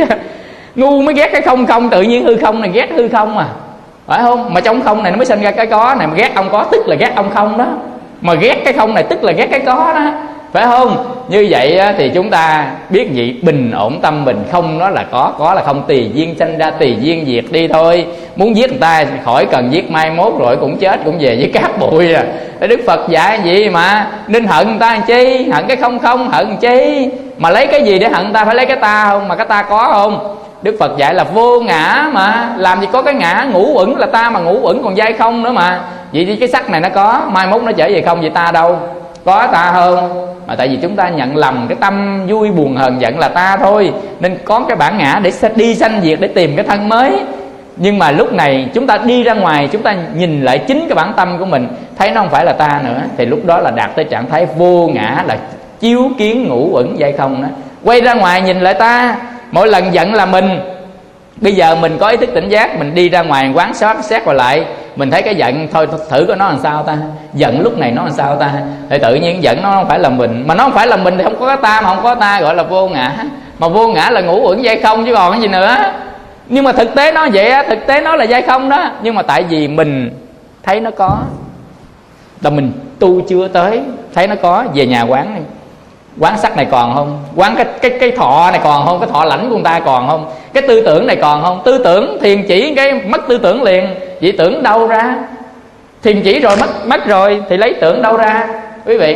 Ngu mới ghét cái không không, tự nhiên hư không này ghét hư không mà, phải không? Mà trong không này nó mới sinh ra cái có này. Mà ghét ông có tức là ghét ông không đó, mà ghét cái không này tức là ghét cái có đó, phải không? Như vậy thì chúng ta biết gì? Bình ổn tâm mình, không nó là có là không, tùy duyên sanh ra, tùy duyên diệt đi thôi. Muốn giết người ta khỏi cần giết, mai mốt rồi cũng chết, cũng về với cát bụi à. Đức Phật dạy gì mà nên hận người ta làm chi? Hận cái không không hận làm chi? Mà lấy cái gì để hận người ta? Phải lấy cái ta không? Mà cái ta có không? Đức Phật dạy là vô ngã mà, làm gì có cái ngã. Ngũ uẩn là ta, mà ngũ uẩn còn giai không nữa mà. Vậy thì cái sắc này nó có, mai mốt nó trở về không, vậy ta đâu? Có ta hơn. Mà tại vì chúng ta nhận lầm cái tâm vui buồn hờn giận là ta thôi, nên có cái bản ngã để đi sanh diệt, để tìm cái thân mới. Nhưng mà lúc này chúng ta đi ra ngoài, chúng ta nhìn lại chính cái bản tâm của mình, thấy nó không phải là ta nữa, thì lúc đó là đạt tới trạng thái vô ngã, là chiếu kiến ngũ uẩn giai không đó. Quay ra ngoài nhìn lại ta, mỗi lần giận là mình. Bây giờ mình có ý thức tỉnh giác, mình đi ra ngoài quán sát xét vào lại, mình thấy cái giận thôi, thử coi nó làm sao ta, giận lúc này nó làm sao ta, thì tự nhiên giận nó không phải là mình. Mà nó không phải là mình thì không có cái ta, mà không có ta gọi là vô ngã. Mà vô ngã là ngũ uẩn giai không chứ còn cái gì nữa. Nhưng mà thực tế nó vậy á, thực tế nó là giai không đó. Nhưng mà tại vì mình thấy nó có, là mình tu chưa tới, thấy nó có, về nhà quán đi. quán sắc này còn không, quán cái thọ này còn không, cái thọ lãnh của người ta còn không, cái tư tưởng này còn không. Tư tưởng thiền chỉ cái mất tư tưởng liền, vậy tưởng đâu ra? Thiền chỉ rồi mất rồi thì lấy tưởng đâu ra quý vị?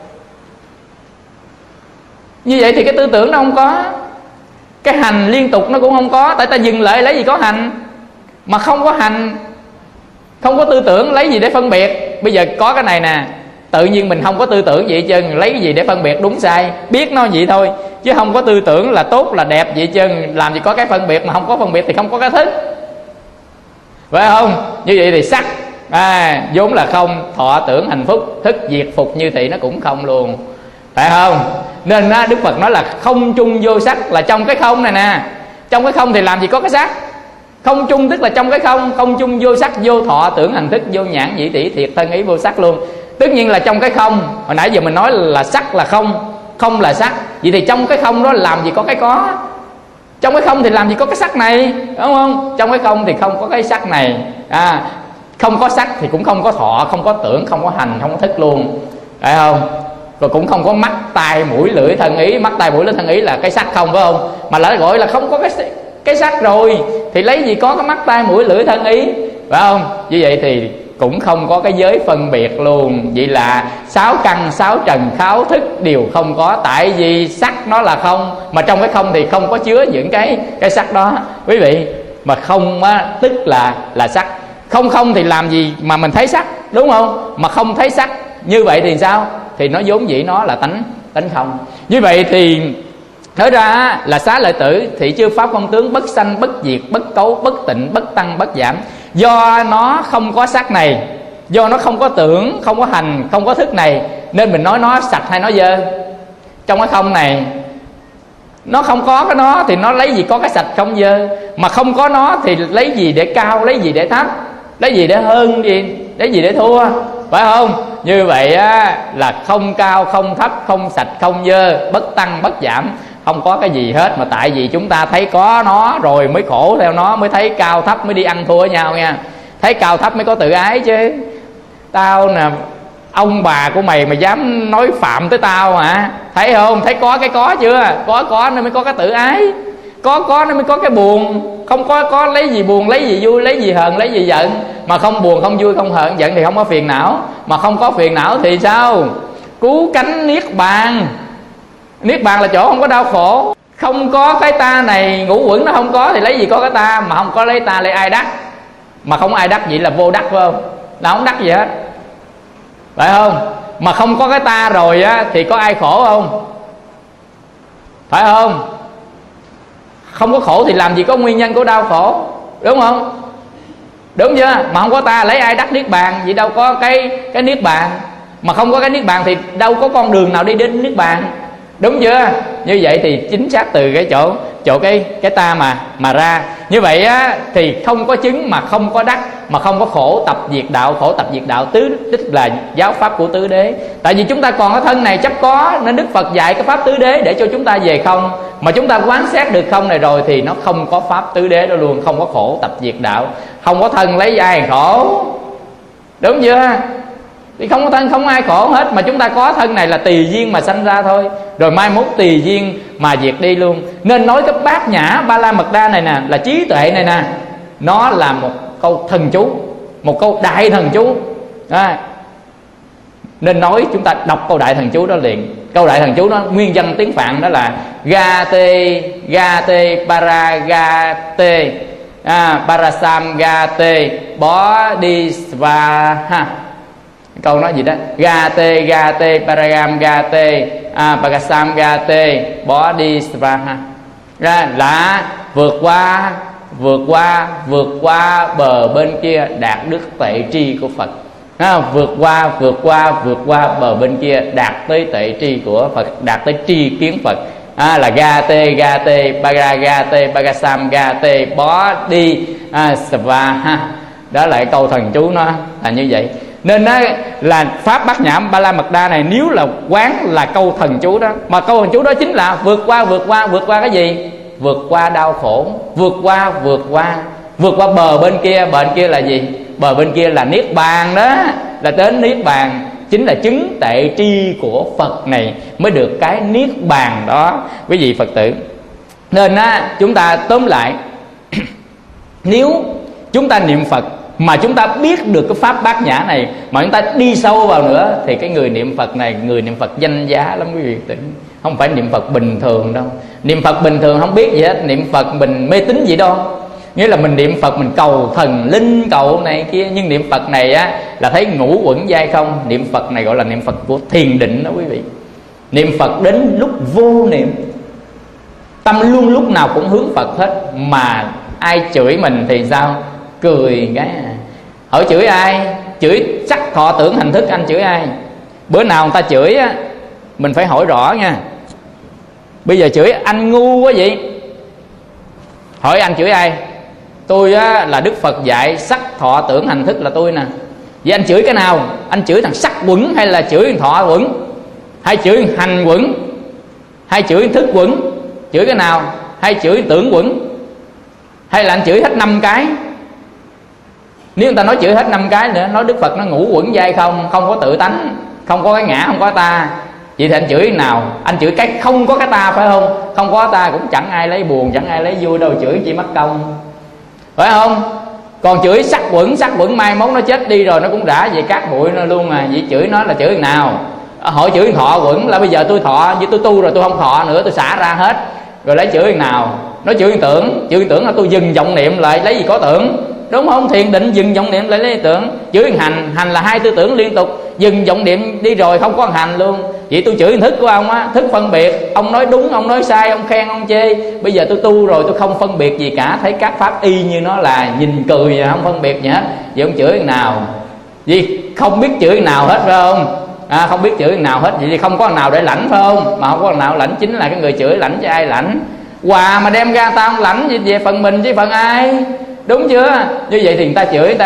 Như vậy thì cái tư tưởng nó không có, cái hành liên tục nó cũng không có. Tại ta dừng lại lấy gì có hành, mà không có hành, không có tư tưởng lấy gì để phân biệt? Bây giờ có cái này nè, tự nhiên mình không có tư tưởng vậy chứ lấy cái gì để phân biệt đúng sai? Biết nó vậy thôi, chứ không có tư tưởng là tốt là đẹp vậy chứ làm gì có cái phân biệt. Mà không có phân biệt thì không có cái thức, phải không? Như vậy thì sắc vốn là không, thọ tưởng hành phúc, thức diệt phục như thị nó cũng không luôn, phải không? Nên Đức Phật nói là không chung vô sắc, là trong cái không này nè. Trong cái không thì làm gì có cái sắc? Không chung tức là trong cái không, không chung vô sắc, vô thọ tưởng hành thức, vô nhãn nhĩ tỷ thiệt thân ý vô sắc luôn. Tất nhiên là trong cái không. Hồi nãy giờ mình nói là sắc là không, không là sắc. Vậy thì trong cái không đó làm gì có cái có? Trong cái không thì làm gì có cái sắc này, đúng không? Trong cái không thì không có cái sắc này. Không có sắc thì cũng không có thọ, không có tưởng, không có hành, không có thức luôn, phải không? Rồi cũng không có mắt, tai, mũi, lưỡi, thân ý. Mắt, tai, mũi, lưỡi, thân ý là cái sắc không, phải không? Mà lại gọi là không có cái sắc rồi thì lấy gì có cái mắt, tai, mũi, lưỡi, thân ý, phải không? Như vậy thì cũng không có cái giới phân biệt luôn. Vậy là sáu căn, sáu trần, kháo thức đều không có. Tại vì sắc nó là không, mà trong cái không thì không có chứa những cái sắc đó quý vị. Mà không á, tức là sắc. Không thì làm gì mà mình thấy sắc, đúng không? Mà không thấy sắc như vậy thì sao? Thì nó vốn dĩ nó là tánh không. Như vậy thì thế ra là Xá Lợi Tử thị chư pháp không tướng, bất sanh bất diệt, bất cấu, bất tịnh, bất tăng, bất giảm. Do nó không có sắc này, do nó không có tưởng, không có hành, không có thức này, nên mình nói nó sạch hay nó dơ? Trong cái không này nó không có cái nó thì nó lấy gì có cái sạch không dơ? Mà không có nó thì lấy gì để cao, lấy gì để thấp, lấy gì để hơn gì, lấy gì để thua, phải không? Như vậy á, là không cao, không thấp, không sạch, không dơ, bất tăng, bất giảm, không có cái gì hết. Mà tại vì chúng ta thấy có nó rồi mới khổ theo nó, mới thấy cao thấp, mới đi ăn thua với nhau nha. Thấy cao thấp mới có tự ái chứ. Tao nè, ông bà của mày dám nói phạm tới tao hả? Thấy không? Thấy có cái có chưa? Có nên mới có cái tự ái. Có nên mới có cái buồn. Không có lấy gì buồn, lấy gì vui, lấy gì hờn, lấy gì giận. Mà không buồn, không vui, không hờn, giận thì không có phiền não. Mà không có phiền não thì sao? Cứu cánh niết bàn. Niết bàn là chỗ không có đau khổ. Không có cái ta này, ngũ uẩn nó không có thì lấy gì có cái ta. Mà không có lấy ta lấy ai đắc? Mà không ai đắc vậy là vô đắc, phải không? Là không đắc gì hết, phải không? Mà không có cái ta rồi á thì có ai khổ không? Phải không? Không có khổ thì làm gì có nguyên nhân của đau khổ, đúng không? Đúng chưa? Mà không có ta lấy ai đắc niết bàn? Vậy đâu có cái niết bàn. Mà không có cái niết bàn thì đâu có con đường nào đi đến niết bàn, đúng chưa? Như vậy thì chính xác từ cái chỗ cái ta mà ra. Như vậy á thì không có chứng mà không có đắc, mà không có khổ tập diệt đạo. Khổ tập diệt đạo tức là giáo pháp của tứ đế. Tại vì chúng ta còn cái thân này chấp có, nên Đức Phật dạy cái pháp tứ đế để cho chúng ta về không. Mà chúng ta quán xét được không này rồi thì nó không có pháp tứ đế đó luôn. Không có khổ tập diệt đạo. Không có thân lấy ai khổ, đúng chưa? Thì không có thân, không ai khổ hết. Mà chúng ta có thân này là tùy duyên mà sanh ra thôi, rồi mai mốt tùy duyên mà diệt đi luôn. Nên nói cái bát nhã ba la mật đa này nè, là trí tuệ này nè, nó là một câu thần chú, một câu đại thần chú. Nên nói chúng ta đọc câu đại thần chú đó liền. Câu đại thần chú đó nguyên văn tiếng Phạn đó là ga te para ga te parasam ga te bó đi svaha. Câu nói gì đó, ga te paragam ga te parasam ga te bó đi svaha. Ra là vượt qua bờ bên kia đạt đức tệ tri của Phật. Vượt qua bờ bên kia đạt tới tệ tri của Phật, đạt tới tri kiến Phật. Là ga te pagasam ga te bó đi svaha. Đó là cái câu thần chú nó là như vậy. Nên đó là pháp bát nhã ba la mật đa này, nếu là quán là câu thần chú đó. Mà câu thần chú đó chính là vượt qua cái gì? Vượt qua đau khổ, vượt qua bờ bên kia. Bên kia là gì? Bờ bên kia là niết bàn đó, là đến niết bàn. chính là chứng tệ tri của Phật này mới được cái niết bàn đó quý vị Phật tử. Nên á, chúng ta tóm lại nếu chúng ta niệm Phật mà chúng ta biết được cái pháp bát nhã này, mà chúng ta đi sâu vào nữa, thì cái người niệm Phật này, người niệm Phật danh giá lắm quý vị Phật tử. Không phải niệm Phật bình thường đâu. Niệm Phật bình thường không biết gì hết, niệm Phật mình mê tín gì đâu. Nghĩa là mình niệm Phật mình cầu thần linh cầu này kia. Nhưng niệm Phật này á là thấy ngũ uẩn giai không. Niệm Phật này gọi là niệm Phật của thiền định đó quý vị. Niệm Phật đến lúc vô niệm, tâm luôn lúc nào cũng hướng Phật hết. Mà ai chửi mình thì sao? Cười cái à. Hỏi chửi ai? Chửi sắc thọ tưởng hành thức, anh chửi ai? Bữa nào người ta chửi á, mình phải hỏi rõ nha. Bây giờ chửi anh ngu quá vậy, hỏi anh chửi ai? Tôi á, là Đức Phật dạy sắc thọ tưởng hành thức là tôi nè. Vậy anh chửi cái nào? Anh chửi thằng sắc quẩn, hay là chửi thằng thọ quẩn, hay chửi hành quẩn, hay chửi thức quẩn? Chửi cái nào? Hay chửi tưởng quẩn, hay là anh chửi hết 5 cái? Nếu người ta nói chửi hết 5 cái nữa, nói Đức Phật nó ngũ uẩn giai không, không có tự tánh, không có cái ngã, không có ta. Vậy thì anh chửi cái nào? Anh chửi cái không có cái ta phải không? Không có ta cũng chẳng ai lấy buồn, chẳng ai lấy vui đâu, chửi chỉ mất công, phải không? Còn chửi sắc quẩn mai mốt nó chết đi rồi nó cũng đã về cát bụi nó luôn à. Vậy chửi nó là chửi cái nào? Hỏi chửi thọ quẩn là bây giờ tôi thọ, như tôi tu rồi tôi không thọ nữa, tôi xả ra hết. Rồi lấy chửi cái nào? Nói chửi tưởng là tôi dừng vọng niệm lại, lấy gì có tưởng, đúng không? Thiền định dừng vọng niệm lại lấy tưởng. Chửi hành là hai tư tưởng liên tục, dừng vọng niệm đi rồi không có hành luôn. Vậy tôi chửi thức của ông á, thức phân biệt, ông nói đúng, ông nói sai, ông khen, ông chê. Bây giờ tôi tu rồi tôi không phân biệt gì cả, thấy các pháp y như nó là, nhìn cười không phân biệt gì hết. Vậy ông chửi cái nào? Vì không biết chửi cái nào hết phải không? Không biết chửi cái nào hết, vậy thì không có nào để lãnh phải không? Mà không có nào lãnh chính là cái người chửi, lãnh cho ai lãnh? Quà mà đem ra ta không lãnh gì về phần mình chứ phần ai, đúng chưa? Như vậy thì người ta chửi, người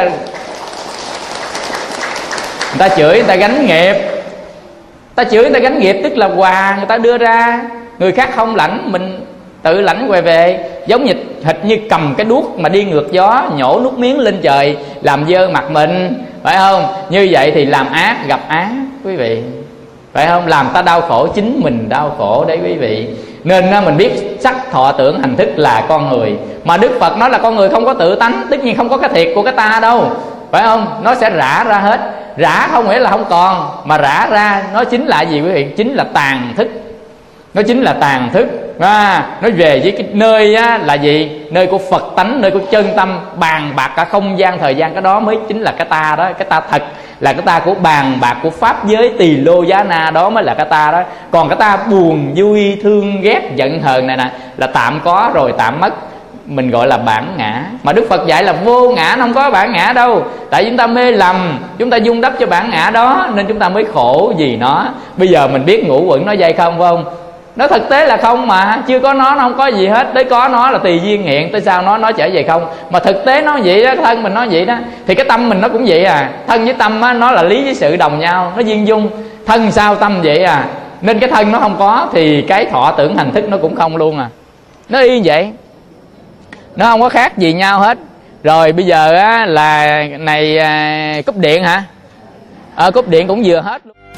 ta chửi, người ta gánh nghiệp. Ta chửi người ta gánh nghiệp tức là quà người ta đưa ra, người khác không lãnh, mình tự lãnh quay về. Giống như hệt như cầm cái đuốc mà đi ngược gió, nhổ nước miếng lên trời làm dơ mặt mình, phải không? Như vậy thì làm ác gặp ác quý vị, phải không? Làm ta đau khổ, chính mình đau khổ đấy quý vị. Nên mình biết sắc thọ tưởng hành thức là con người. Mà Đức Phật nói là con người không có tự tánh, tất nhiên không có cái thiệt của cái ta đâu, phải không? Nó sẽ rã ra hết. Rã không nghĩa là không còn, mà rã ra nó chính là gì quý vị? Chính là tàn thức. Nó chính là tàn thức. Nói về với cái nơi á, là gì? Nơi của Phật tánh, nơi của chân tâm, bàn bạc cả không gian thời gian, cái đó mới chính là cái ta đó. Cái ta thật là cái ta của bàn bạc, của pháp giới tỳ lô giá na, đó mới là cái ta đó. Còn cái ta buồn vui thương ghét giận hờn này nè là tạm có rồi tạm mất, mình gọi là bản ngã. Mà Đức Phật dạy là vô ngã, nó không có bản ngã đâu. Tại chúng ta mê lầm, chúng ta dung đắp cho bản ngã đó, nên chúng ta mới khổ vì nó. Bây giờ mình biết ngũ uẩn nó dây không phải không? Nó thực tế là không mà, chưa có nó không có gì hết. Tới có nó là tùy duyên hiện, tới sao nó trở về không. Mà thực tế nó vậy đó, thân mình nó vậy đó. Thì cái tâm mình nó cũng vậy à. Thân với tâm á, nó là lý với sự đồng nhau, nó duyên dung. Thân sao tâm vậy à. Nên cái thân nó không có thì cái thọ tưởng hành thức nó cũng không luôn à. Nó y vậy, nó không có khác gì nhau hết. Rồi bây giờ á, là này cúp điện hả? Cúp điện cũng vừa hết luôn.